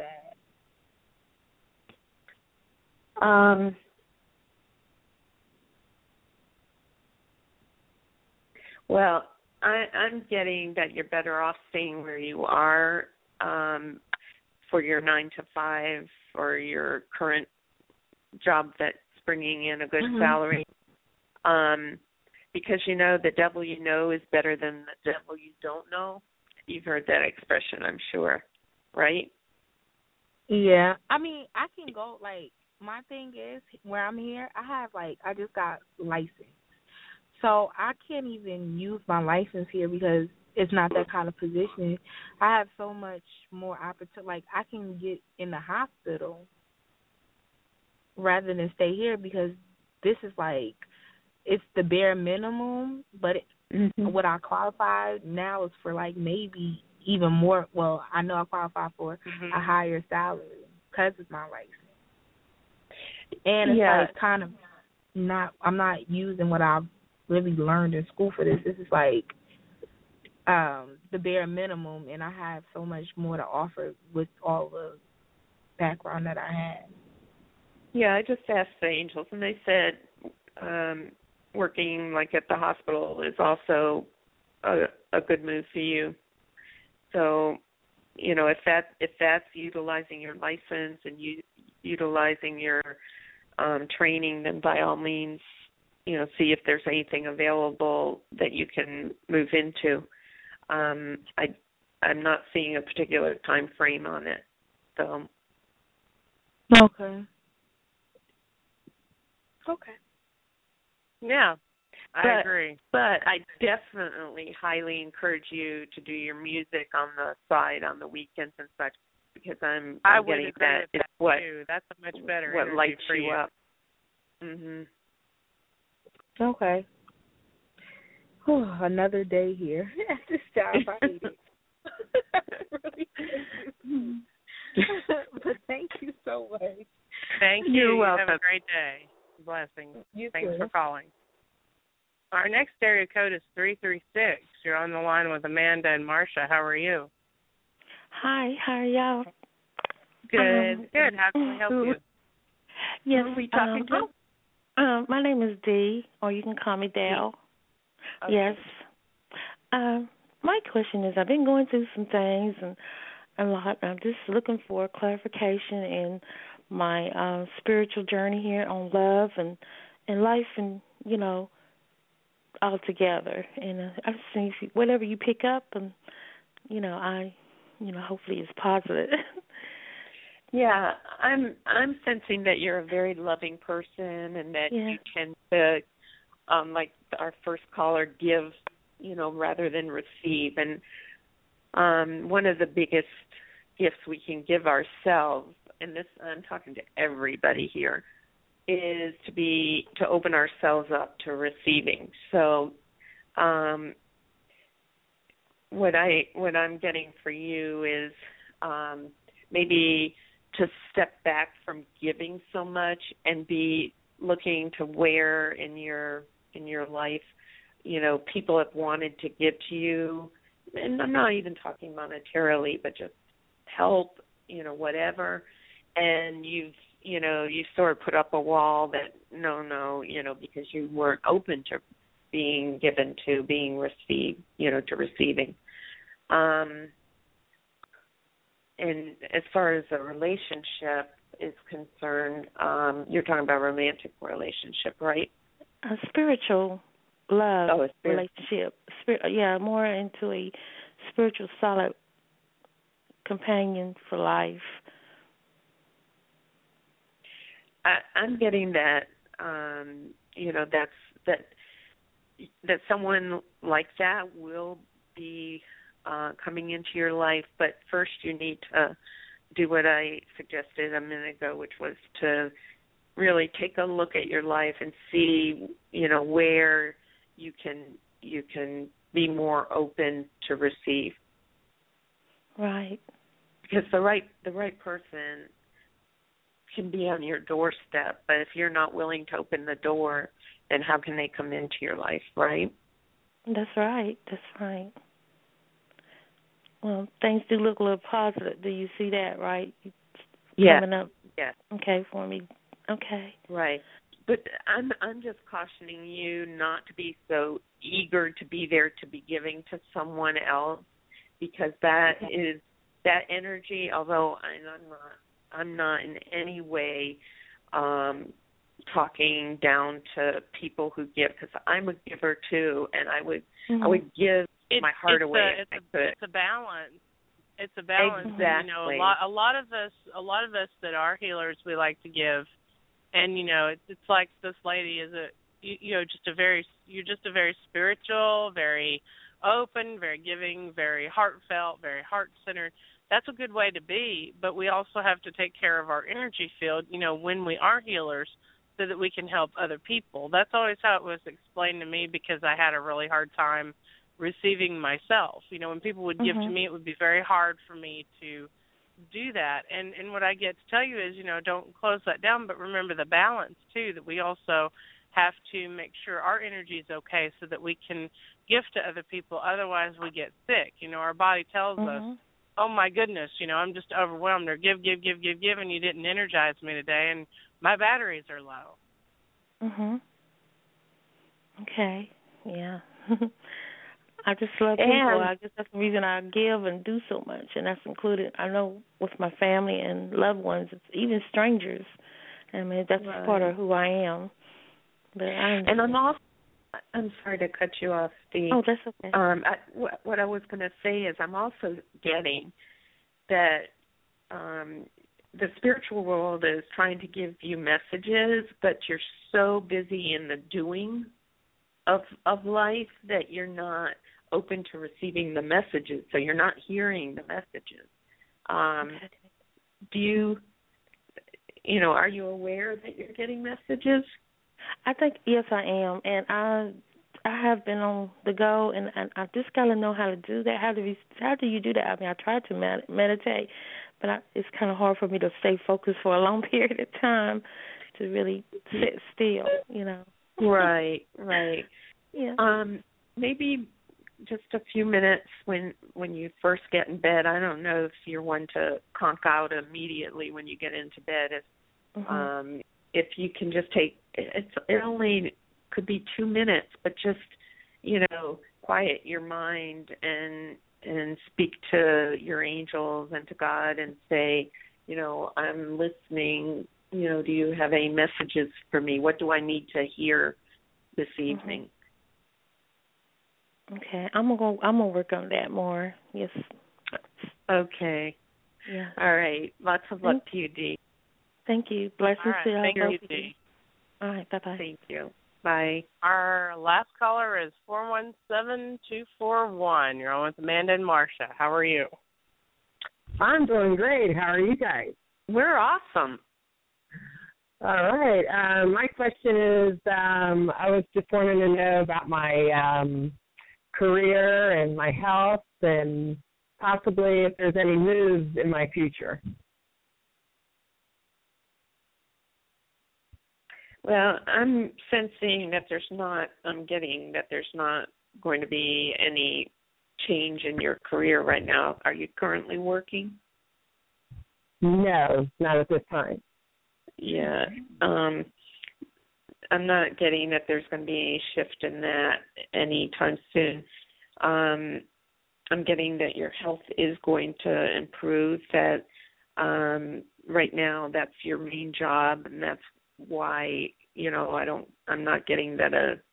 [SPEAKER 10] that.
[SPEAKER 6] Well, I'm getting that you're better off staying where you are for your 9 to 5 or your current job that's bringing in a good salary, because the devil you know is better than the devil you don't know. You've heard that expression, I'm sure, right?
[SPEAKER 10] Yeah, I mean, I can go, my thing is, where I'm here, I just got licensed. So I can't even use my license here because it's not that kind of position. I have so much more opportunity. I can get in the hospital rather than stay here because this is it's the bare minimum, but what I qualify now is for maybe even more. Well, I know I qualify for a higher salary because it's my license. And it's kind of I'm not using what I've really learned in school for this. This is the bare minimum, and I have so much more to offer with all the background that I had.
[SPEAKER 6] Yeah, I just asked the Angels, and they said working at the hospital is also a good move for you. So, if that's utilizing your license and utilizing your training, then by all means, see if there's anything available that you can move into. I'm not seeing a particular time frame on it, so.
[SPEAKER 10] Okay.
[SPEAKER 5] Yeah, I agree.
[SPEAKER 6] But I definitely highly encourage you to do your music on the side on the weekends and such, because I'm getting that is what
[SPEAKER 5] too. That's a much better
[SPEAKER 6] what lights
[SPEAKER 5] for
[SPEAKER 6] you up.
[SPEAKER 10] Okay. Whew, another day here at this job. I hate it. Really. But thank you so much.
[SPEAKER 5] Thank you.
[SPEAKER 6] You're welcome.
[SPEAKER 5] Have a great day. Blessings. Thanks
[SPEAKER 10] too.
[SPEAKER 5] for calling. Our next area code is 336. You're on the line with Amanda and Marcia. How are you?
[SPEAKER 11] Hi, how are y'all?
[SPEAKER 5] Good. Good. How can we help you?
[SPEAKER 11] Yes.
[SPEAKER 6] Who are we talking
[SPEAKER 11] to? My name is Dee, or you can call me Dale.
[SPEAKER 6] Okay.
[SPEAKER 11] Yes. My question is, I've been going through some things and a lot. I'm just looking for clarification in my spiritual journey here on love and life, and all together. And I just think whatever you pick up, and hopefully it's positive.
[SPEAKER 6] Yeah, I'm sensing that you're a very loving person, and that you tend to, like our first caller, give, rather than receive. And one of the biggest gifts we can give ourselves, and this I'm talking to everybody here, is to open ourselves up to receiving. So, what I'm getting for you is maybe to step back from giving so much and be looking to where in your life, people have wanted to give to you, and I'm not even talking monetarily, but just help, whatever, and you sort of put up a wall that no, because you weren't open to being given to, being received, to receiving. And as far as a relationship is concerned, you're talking about a romantic relationship, right?
[SPEAKER 11] A spiritual love relationship. More into a spiritual, solid companion for life.
[SPEAKER 6] I'm getting that, that someone like that will be coming into your life, but first you need to do what I suggested a minute ago, which was to really take a look at your life and see, where you can be more open to receive.
[SPEAKER 11] Right.
[SPEAKER 6] Because the right person can be on your doorstep, but if you're not willing to open the door, then how can they come into your life, right?
[SPEAKER 11] That's right. Well, things do look a little positive. Do you see that, right?
[SPEAKER 6] Yeah.
[SPEAKER 11] Coming up.
[SPEAKER 6] Yeah.
[SPEAKER 11] Okay, for me. Okay.
[SPEAKER 6] Right. But I'm just cautioning you not to be so eager to be there to be giving to someone else, because that is that energy. Although I'm not in any way talking down to people who give, because I'm a giver too, and I would give my heart away.
[SPEAKER 5] It's a balance. It's a balance.
[SPEAKER 6] Exactly.
[SPEAKER 5] A lot of us that are healers, we like to give, and it's like this lady is you're just a very spiritual, very open, very giving, very heartfelt, very heart-centered. That's a good way to be, but we also have to take care of our energy field, when we are healers, so that we can help other people. That's always how it was explained to me, because I had a really hard time receiving myself. When people would give to me, it would be very hard for me to do that. And what I get to tell you is, don't close that down, but remember the balance, too, that we also have to make sure our energy is okay so that we can give to other people. Otherwise, we get sick. Our body tells us, oh, my goodness, I'm just overwhelmed, or give, and you didn't energize me today, and my batteries are low.
[SPEAKER 11] Okay. Yeah. I just love people. I guess that's the reason I give and do so much, and that's included, I know, with my family and loved ones, it's even strangers. I mean, that's part of who I am. But
[SPEAKER 6] I'm sorry to cut you off, Steve.
[SPEAKER 11] Oh, that's okay.
[SPEAKER 6] What I was going to say is I'm also getting that the spiritual world is trying to give you messages, but you're so busy in the doing of life that you're not open to receiving the messages, so you're not hearing the messages. Do you, are you aware that you're getting messages?
[SPEAKER 11] I think, yes, I am, and I have been on the go, and I just got to know how to do that. How do you do that? I mean, I try to meditate, but it's kind of hard for me to stay focused for a long period of time to really sit still,
[SPEAKER 6] Right.
[SPEAKER 11] Yeah.
[SPEAKER 6] Maybe just a few minutes when you first get in bed. I don't know if you're one to conk out immediately when you get into bed. If you can just take it only could be 2 minutes, but just quiet your mind and speak to your angels and to God and say, I'm listening. Do you have any messages for me? What do I need to hear this evening?
[SPEAKER 11] Okay, I'm gonna work on that more. Yes.
[SPEAKER 6] Okay.
[SPEAKER 11] Yeah.
[SPEAKER 6] All right. Lots of luck to you, Dee.
[SPEAKER 11] Thank you. Blessings to y'all.
[SPEAKER 5] Thank you, Dee.
[SPEAKER 11] All right. Bye-bye.
[SPEAKER 6] Thank you. Bye.
[SPEAKER 5] Our last caller is 417-241. You're on with Amanda and Marsha. How are you?
[SPEAKER 12] I'm doing great. How are you guys?
[SPEAKER 6] We're awesome.
[SPEAKER 12] All right. My question is, I was just wanting to know about my career and my health and possibly if there's any moves in my future.
[SPEAKER 6] Well, I'm getting that there's not going to be any change in your career right now. Are you currently working?
[SPEAKER 12] No, not at this time.
[SPEAKER 6] Yeah. I'm not getting that there's going to be any shift in that anytime soon. I'm getting that your health is going to improve, that right now that's your main job, and that's why, I'm not getting that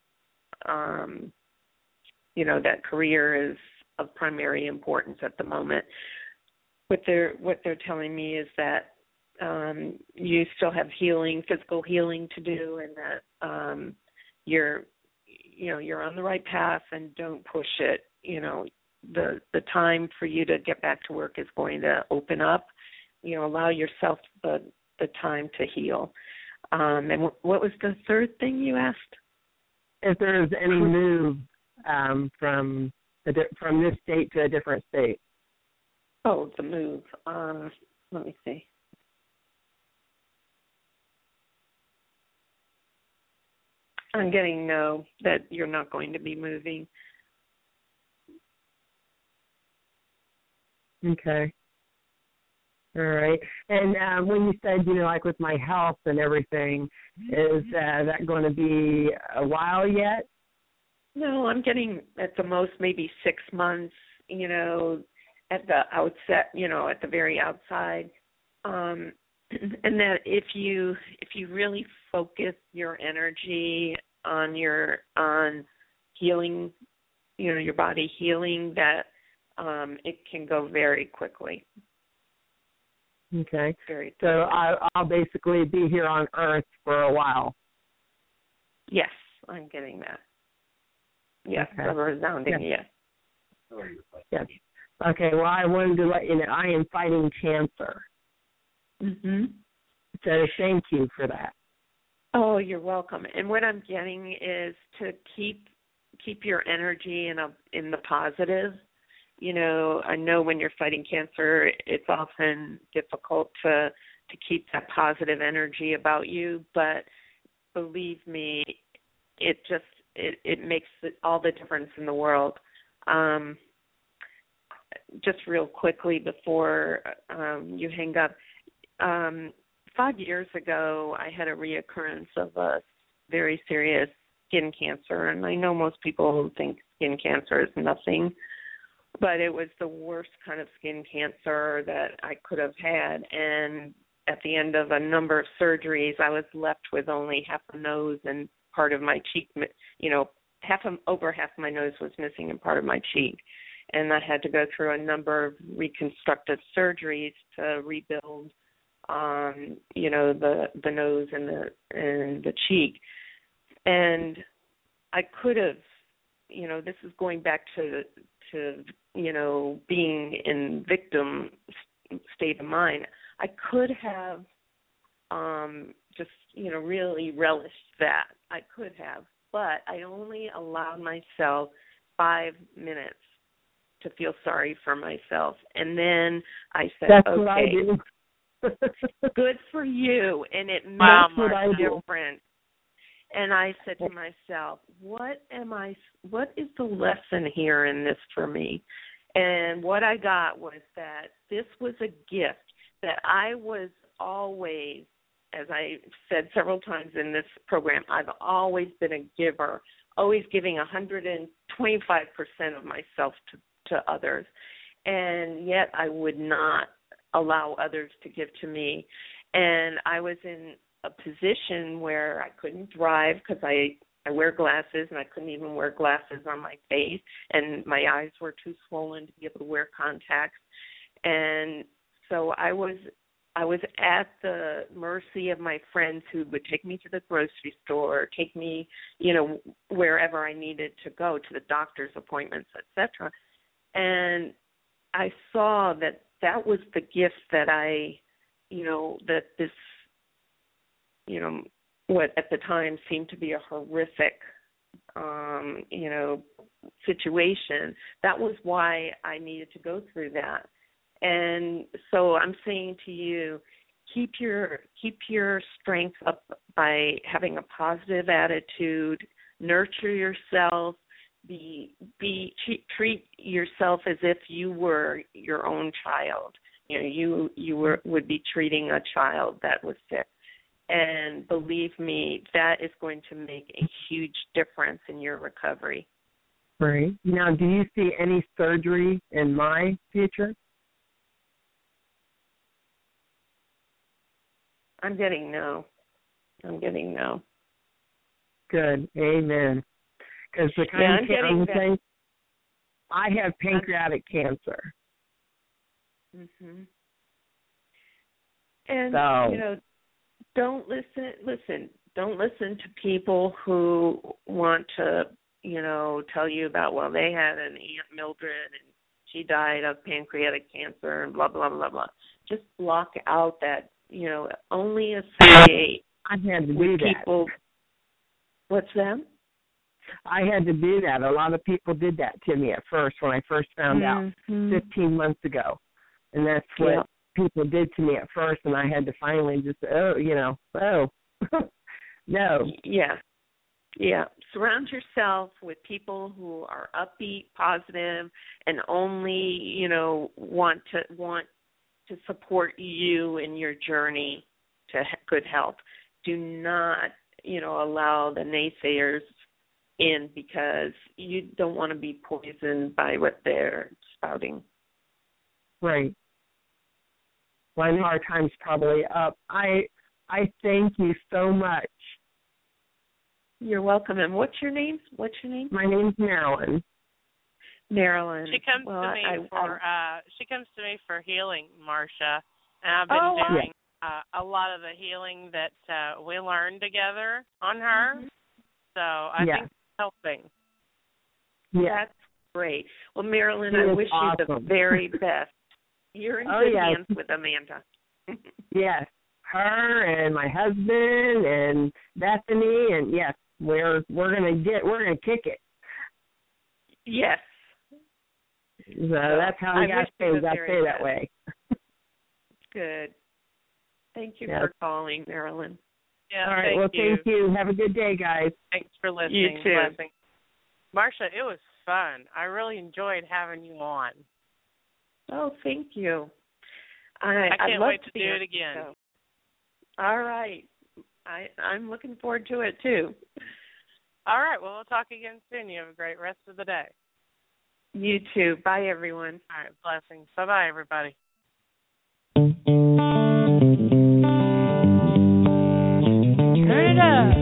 [SPEAKER 6] that career is of primary importance at the moment. What they're telling me is that you still have physical healing to do, and that you're on the right path, and don't push it. The time for you to get back to work is going to open up. Allow yourself the time to heal. And what was the third thing you asked?
[SPEAKER 12] If there's any move from this state to a different state.
[SPEAKER 6] Oh, the move. Let me see. I'm getting no, that you're not going to be moving.
[SPEAKER 12] Okay. All right. And when you said, like with my health and everything, is that going to be a while yet?
[SPEAKER 6] No, I'm getting at the most maybe 6 months, at the outset, at the very outside. And that if you really focus your energy on healing, your body healing, that it can go very quickly.
[SPEAKER 12] Okay.
[SPEAKER 6] Very
[SPEAKER 12] so I'll basically be here on Earth for a while.
[SPEAKER 6] Yes, I'm getting that. Yes,
[SPEAKER 12] okay.
[SPEAKER 6] A resounding yes.
[SPEAKER 12] Yes. Okay, well, I wanted to let you know I am fighting cancer.
[SPEAKER 6] Mm-hmm.
[SPEAKER 12] So thank you for that.
[SPEAKER 6] Oh, you're welcome. And what I'm getting is to keep your energy in the positive. I know when you're fighting cancer, it's often difficult to keep that positive energy about you, but believe me, it makes all the difference in the world. Just real quickly before you hang up, 5 years ago, I had a reoccurrence of a very serious skin cancer, and I know most people think skin cancer is nothing, but it was the worst kind of skin cancer that I could have had, and at the end of a number of surgeries, I was left with only half a nose and part of my cheek, over half of my nose was missing and part of my cheek. And I had to go through a number of reconstructive surgeries to rebuild, the nose and the cheek. And I could have, this is going back to being in victim state of mind. I could have just, really relished that. I could have, but I only allowed myself 5 minutes to feel sorry for myself. And then I said,
[SPEAKER 12] that's
[SPEAKER 6] okay,
[SPEAKER 12] what I do.
[SPEAKER 6] good for you. And it makes a difference. And I said to myself, what is the lesson here in this for me? And what I got was that this was a gift, that I was always, as I said several times in this program, I've always been a giver, always giving 125% of myself to others. And yet I would not allow others to give to me. And I was in a position where I couldn't drive because I wear glasses, and I couldn't even wear glasses on my face, and my eyes were too swollen to be able to wear contacts. And so I was at the mercy of my friends who would take me to the grocery store, take me, wherever I needed to go, to the doctor's appointments, etc. And I saw that was the gift that that this, what at the time seemed to be a horrific, situation. That was why I needed to go through that. And so I'm saying to you, keep your strength up by having a positive attitude, nurture yourself, treat yourself as if you were your own child. You would be treating a child that was sick. And believe me, that is going to make a huge difference in your recovery.
[SPEAKER 12] Right. Now, do you see any surgery in my future?
[SPEAKER 6] I'm getting no.
[SPEAKER 12] Good. Amen. Because the kind of cancer, I have pancreatic cancer.
[SPEAKER 6] Mm-hmm. And,
[SPEAKER 12] so,
[SPEAKER 6] don't listen to people who want to, tell you about, well, they had an Aunt Mildred and she died of pancreatic cancer and blah, blah, blah, blah. Just block out that, only associate
[SPEAKER 12] I had to
[SPEAKER 6] with
[SPEAKER 12] do
[SPEAKER 6] people.
[SPEAKER 12] That.
[SPEAKER 6] What's that?
[SPEAKER 12] I had to do that. A lot of people did that to me at first when I first found out 15 months ago. And that's what people did to me at first, and I had to finally just, no.
[SPEAKER 6] Yeah. Surround yourself with people who are upbeat, positive, and only, want to support you in your journey to good health. Do not, allow the naysayers in, because you don't want to be poisoned by what they're spouting.
[SPEAKER 12] Right. Well, I know our time's probably up. I thank you so much.
[SPEAKER 6] You're welcome. And what's your name?
[SPEAKER 12] My name's Marilyn.
[SPEAKER 6] Marilyn.
[SPEAKER 5] She comes to me for healing, Marcia, and I've been doing a lot of the healing that we learned together on her. Mm-hmm. So I think it's helping.
[SPEAKER 12] Yeah.
[SPEAKER 6] That's great. Well, Marilyn, I wish you the very best. You're in good hands with Amanda.
[SPEAKER 12] Yes, her and my husband and Bethany, and yes, we're gonna kick it.
[SPEAKER 6] Yes.
[SPEAKER 12] So that's how we got things. I say that way.
[SPEAKER 6] Good. Thank you for calling, Marilyn.
[SPEAKER 5] Yeah.
[SPEAKER 12] All right. Well, thank you. Have a good day, guys.
[SPEAKER 5] Thanks for listening.
[SPEAKER 6] You too.
[SPEAKER 5] Blessing. Marcia, it was fun. I really enjoyed having you on.
[SPEAKER 6] Oh, thank you.
[SPEAKER 5] I can't wait to do it again.
[SPEAKER 6] Show. All right. I'm looking forward to it, too.
[SPEAKER 5] All right. Well, we'll talk again soon. You have a great rest of the day.
[SPEAKER 6] You too. Bye, everyone.
[SPEAKER 5] All right. Blessings. Bye-bye, everybody.
[SPEAKER 4] Turn it up.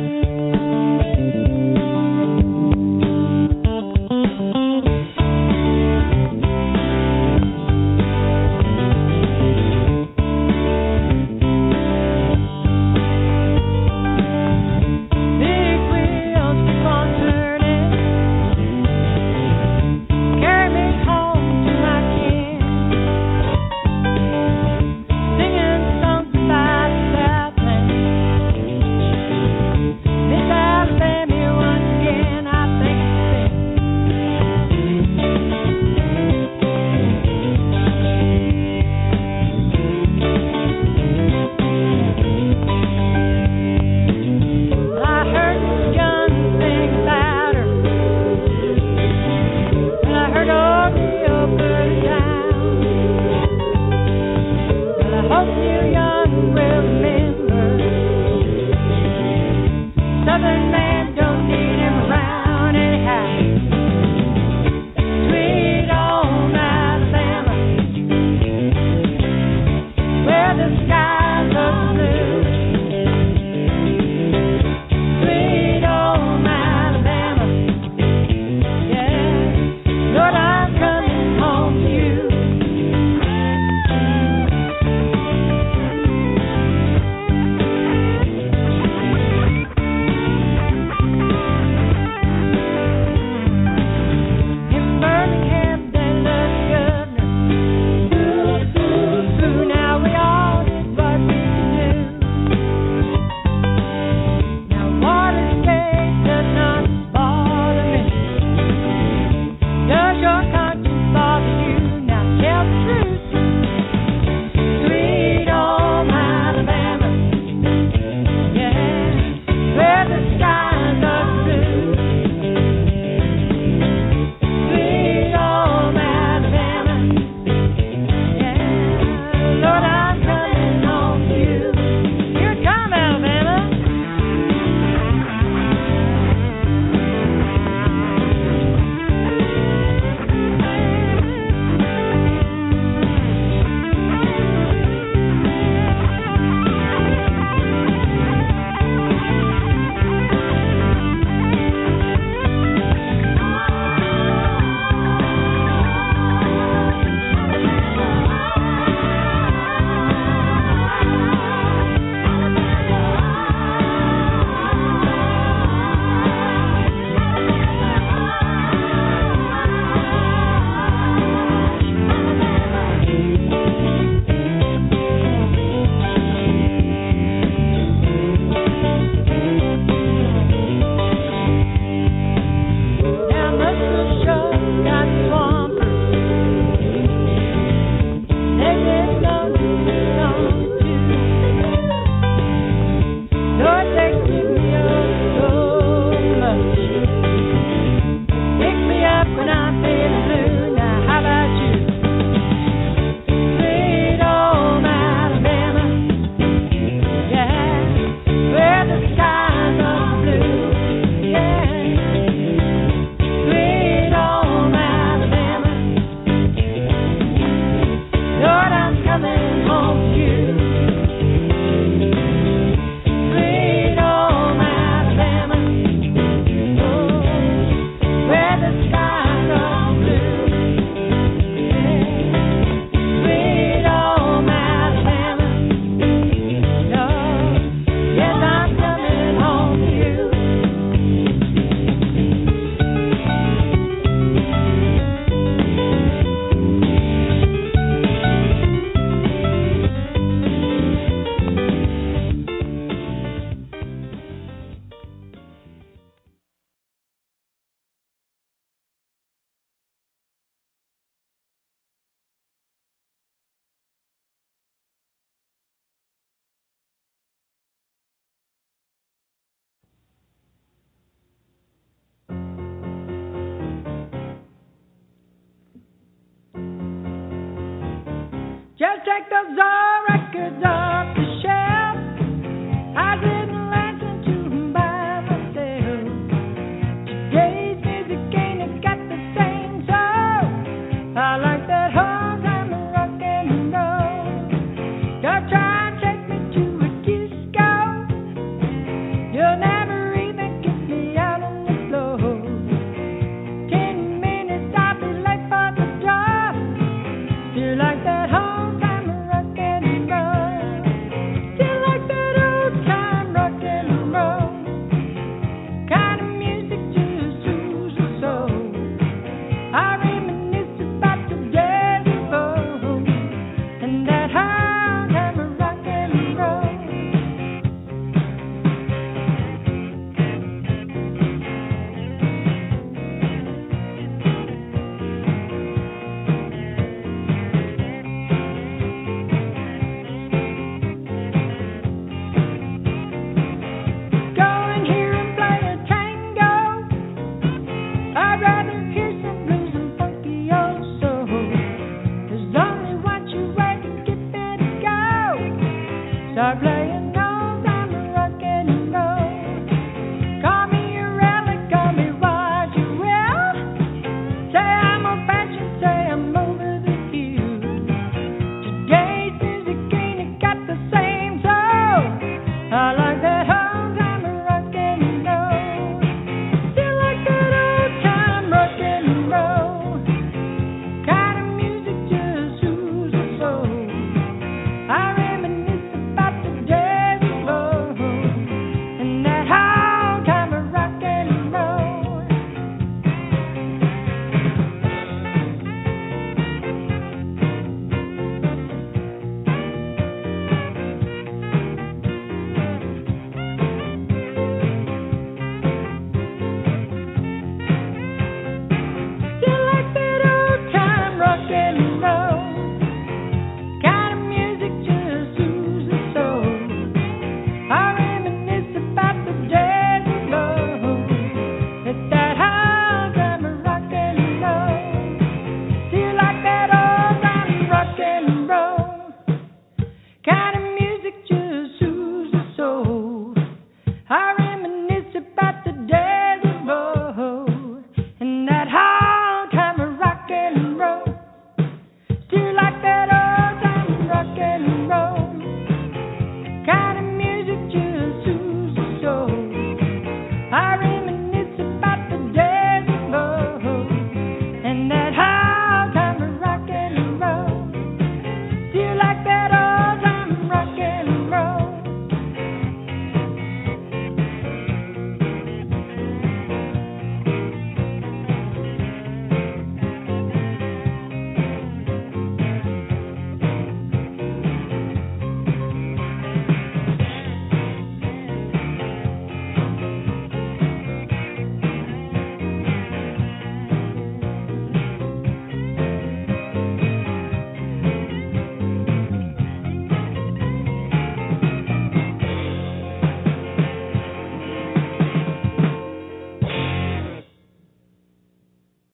[SPEAKER 4] Just take those Czar records off